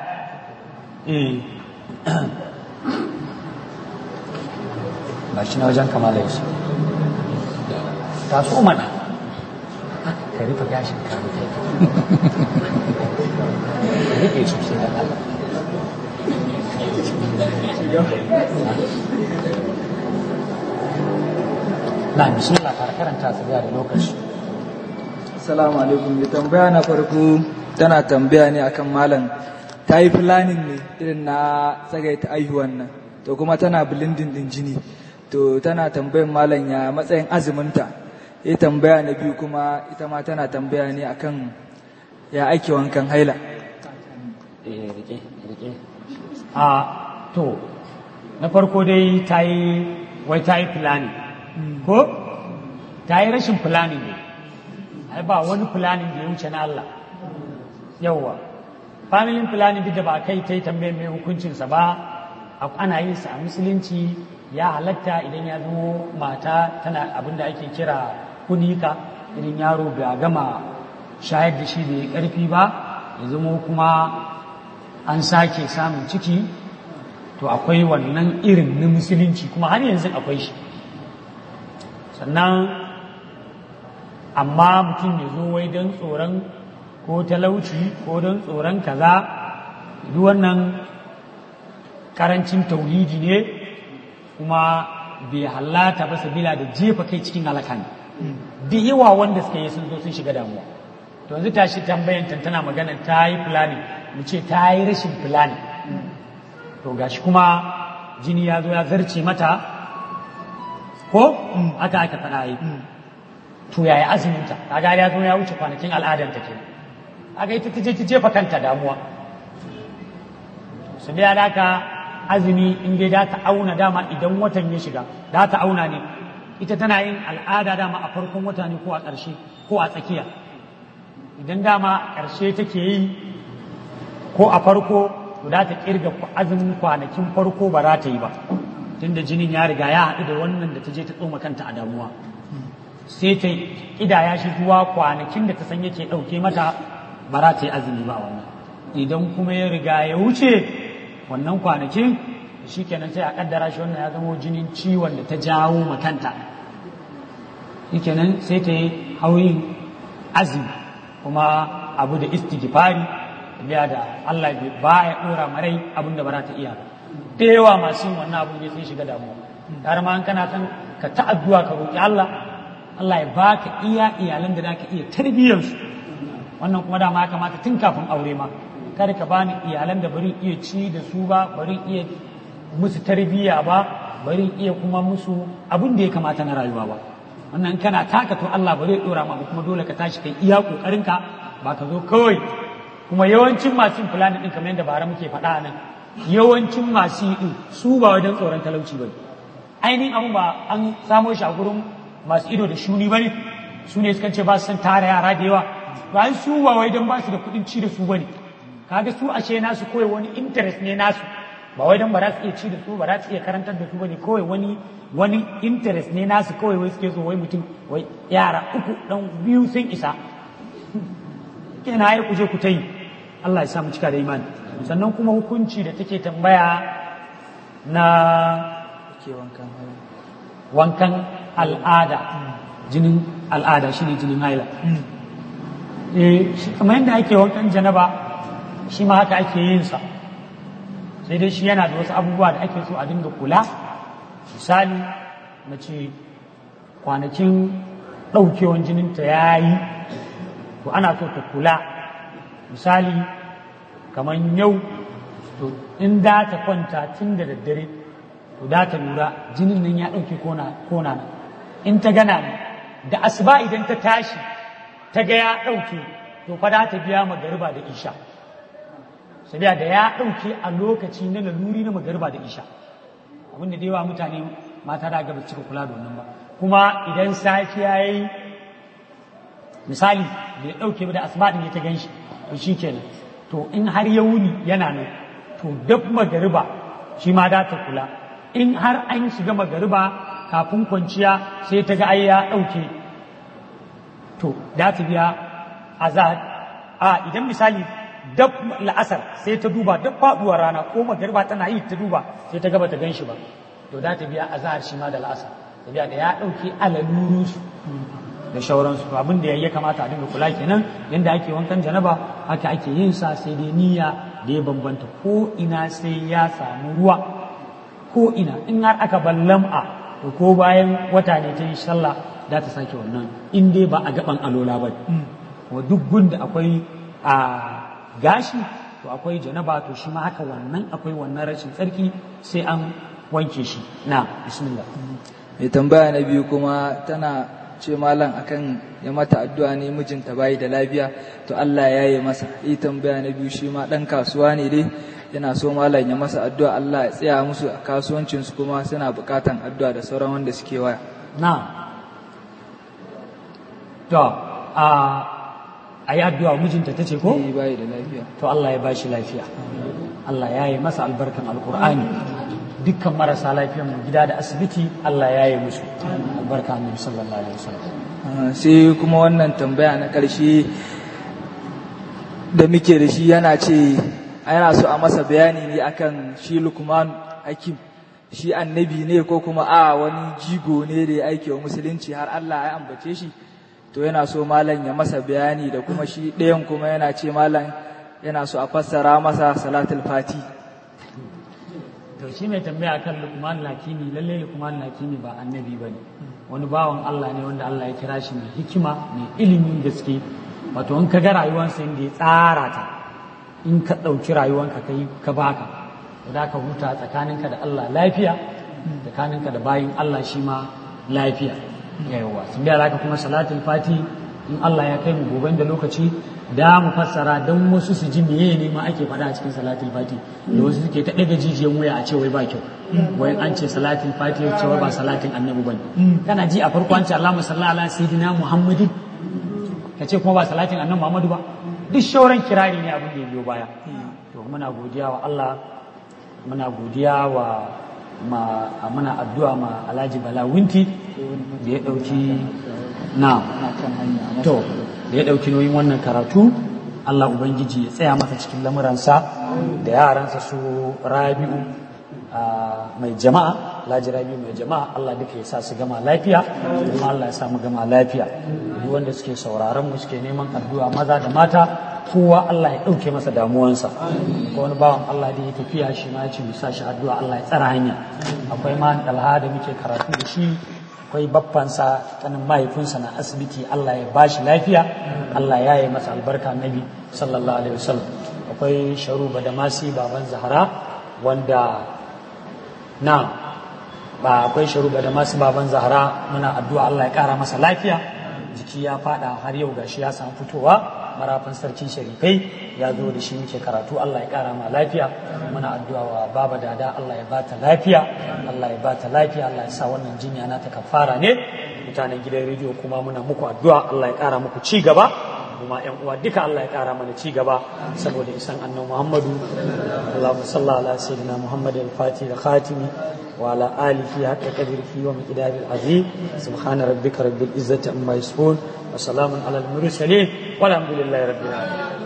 ba shi na wajen kamala yasu ta so mana ka rufe gashin ka rufe ka rufe sosai da Allah na bismillah fara karanta su da lokaci. Assalamu alaikum. Ya tambaya na farko tana tambaya ne akan malam ta yi planning ne irin na tsagaita aihuwan nan to kuma tana blending din jini to tana tambayan malam ya matsayin azuminta. Ya tambaya na biyu kuma ita ma tana tambaya ne akan ya ake wankan haila. Rike to na farko dai ta yi planning ko ta yi rashin planning ne ai ba wani planning da ya wuce na Allah yawwa family planning duk da ba kai ta yi tambayar mai hukuncinsa ba ana yin sa a musulunci ya halatta idan ya zo mata tana abin da ake kira kunika idan yaro bai gama shayar da shi da ya karfi ba ya zama kuma an sake samun ciki to akwai wannan irin na musulunci kuma har yanzu akwai shi sannan amma mutum ya zo wai don tsoron ko talauci ko don tsoron kaza duk wannan karancin tauhidi ne kuma bai hallata ba sabila da jefa kai cikin halaka ne da yawa wanda suka yi sun zo sun shiga damuwa to yanzu tashi tambayan tana magana ta yi fulani mu ce ta yi rashin fulani to gashi kuma jini ya zo ya zarce mata ko aka faɗa yi to yaya azuminta kaga ya zo ya wuce kwanakin al'adanta ke aka ita ta jefa kanta damuwa su biya da ka azumi in dai da ta auna dama idan watan ya shiga da ta auna ne ita tana yin al'ada dama a farkon wata ne ko a ƙarshe ko a tsakiya idan dama a ƙarshe take yi ko a farko to da ta kirga azumin kwanakin farko ba za ta yi ba tunda jinin ya riga ya haɗu da wannan da ta je ta tsoma kanta a damuwa sai ta ƙidaya shi zuwa kwanakin da ta san yake ɗauke mata ba za ta yi azumi ba wannan idan kuma ya riga ya wuce wannan kwanakin shi kenan sai a kaddara shi wannan ya zama jinin ciwon da ta jawo makanta shi kenan sai ta yi hauyin azumi kuma abu da istighfari biya da Allah ba ya dora marai abin da ba za ta iya ba da yawa masu yin wannan abu ne sai shiga damuwa har ma kana kan ka ta'addu'a ka roki Allah Allah ya baka iyalan da zaka iya tarbiyyar su wannan kuma dama ya kamata tun kafin aure ma kada ka bani iyalan da bari iya ci da su ba bari iya musu tarbiyya ba bari iya kuma musu abin da ya kamata na rayuwa ba wannan kana taka to Allah bari ya dora ma kuma dole ka tashi kai iya kokarinka ba ka zo kawai kuma yawancin masu yin fulani din kamar yadda bara muke faɗa nan yawancin masu yi su ba wajen tsoron talauci ba ainihin abu ba an samo shi a gurin masu ido da shuni ba ne su ne suka ce ba su san tara yara da yawa ba su ba wai don ba su da kuɗin ci da su ba ne kaga su ashe nasu kawai wani interest ne nasu ba wai don ba za su iya ci da su ba za su iya karantar da su ba ne kawai wani interest ne nasu kawai wai suke so wai mutum wai yara 3 dan 2 sun isa kenan ai ku je ku ta yi Allah ya sa mu cika da imani sannan kuma hukunci da take tambaya na wankan al'ada jinin al'ada shine jinin haila shi kamar yadda ake wankan janaba shi ma haka ake yin sa sai dai shi yana da wasu abubuwa da ake so a dinga kula misali mace kwanakin ɗaukewan jininta ya yi to ana so ta kula misali kamar yau to in da ta kwanta tun da daddare to da ta lura jinin nan ya ɗauke kona nan in ta gana da asuba idan ta tashi ta ga ya ɗauke to fa da ta biya magariba da isha sabiya da ya ɗauke a lokaci na laluri na magariba da isha abinda da yawa mutane mata da gaba cika kula da wannan ba kuma idan safiya ya yi misali da ya ɗauke da asuba ɗin ya ta gan shi to shi kenan to in har ya wuni yana nan to dab magariba shi ma da ta kula in har an shiga magariba kafin kwanciya sai ta ga ai ya ɗauke to da ta biya azhar idan misali dab la'asar sai ta duba dab faduwar rana ko magariba tana yi ta duba sai ta gaba ta gan shi ba to da ta biya azhar shi ma da la'asar ta biya da ya ɗauke alaluru da shauransu to abin da ya kamata a dinga kula kenan yanda ake wankan janaba haka ake yin sa sai dai niyya da ya bambanta ko ina sai ya samu ruwa ko ina in har aka ballam'a to ko bayan wata ne ta yi sallah za ta sake wannan in dai ba a gaban alola ba wa duk gunda akwai a gashi to akwai janaba to shi ma haka wannan akwai wannan rashin tsarki sai an wanke shi na bismillah mai tambaya na biyu kuma tana ce malam akan ya mata addu'a ne mijinta bai da lafiya to Allah ya yi masa yi tambaya na biyu shi ma dan kasuwa ne dai yana so malam ya masa addu'a Allah ya tsaya musu a kasuwancin su kuma suna bukatan addu'a da sauran wanda suke waya na to a yi addu'a mijinta ta ce ko bai da lafiya to Allah ya bashi lafiya Allah ya yi masa albarkan alqur'ani dukkan marasa lafiyan mu gida da asibiti Allah ya yi musu albarka annabi sallallahu alaihi wasallam sai kuma wannan tambaya na ƙarshe da muke da shi yana ce yana so a masa bayani ne akan shi Luqman Hakim shi annabi ne ko kuma wani jigo ne da ya aike wa musulunci har Allah ya ambace shi to yana so malam ya masa bayani, da kuma shi ɗayan kuma yana ce malam yana so a fassara masa salatul fati. to shi mai tambaya kan Luqman Hakimi, lalle Luqman Hakimi ba annabi bane, wani bawan Allah ne wanda Allah ya kira shi mai hikima, mai ilimin gaske. Wato in ka ga rayuwarsa inda ya tsara ta, in ka ɗauki rayuwanka kai ka baka, da ka huta tsakaninka da Allah lafiya, tsakaninka da bayin Allah shi ma lafiya. Yawa sun biya zaka kuma salatul fati in Allah ya kai mu gobe da lokaci da mu fassara don wasu su ji meye ne ma ake faɗa a cikin salatul fati, da wasu suke ta ɗaga jijiyan wuya a ce wai ba kyau, wai an ce salatul fati ya ce wai ba salatin annabi bane. Kana ji a farko an ce Allahumma salli ala sayyidina Muhammadin, ka ce kuma ba salatin annabi Muhammadu ba, duk shauran kirari ne abin da ya biyo baya. To muna godiya wa Allah, muna godiya wa muna addu'a ma Alhaji Bala Winti da ya dauki da ya dauki nauyin wannan karatu. Allah ubangiji ya tsaya masa cikin lamuransa da yaransa su Rabi'u mai jama'a, Alhaji Rabi'u mai jama'a, Allah duka ya sa su gama lafiya, kuma Allah ya sa mu gama lafiya. Duk wanda suke sauraron mu suke neman addu'a maza da mata, kowa Allah ya ɗauke masa damuwansa. Ko wani bawan Allah da ya tafiya shi ma ya ce mu sa shi addu'a Allah ya tsara hanya. Akwai ma Dalha da muke karatu da shi, akwai baffansa kanin mahaifinsa na asibiti, Allah ya bashi lafiya, Allah ya yi masa albarka Nabi sallallahu alaihi wasallam. Akwai Sharu Badamasi baban Zahra wanda akwai Sharu Badamasi baban Zahra, muna addu'a Allah ya kara masa lafiya. Jiki ya fada har yau gashi ya samu fitowa, marafin sarkin sharifai ya zo da shi muke karatu, Allah ya kara ma lafiya. Muna addu'a wa baba dada, Allah ya bata lafiya, Allah ya bata lafiya, Allah ya sa wannan jinya na ta kafara ne. Mutanen gidan rediyo kuma muna muku addu'a, Allah ya kara muku ci gaba, kuma ƴan uwa duka Allah ya kara mana ci gaba saboda isan annabi Muhammadu. Allahumma salli ala sayyidina Muhammad al-Fatih al-Khatimi wa ala alihi haqqa qadrihi wa miqdarihi al-azim. Subhana rabbika rabbil izzati amma yasifun wa salamun ala al-mursalin walhamdulillahi rabbil alamin.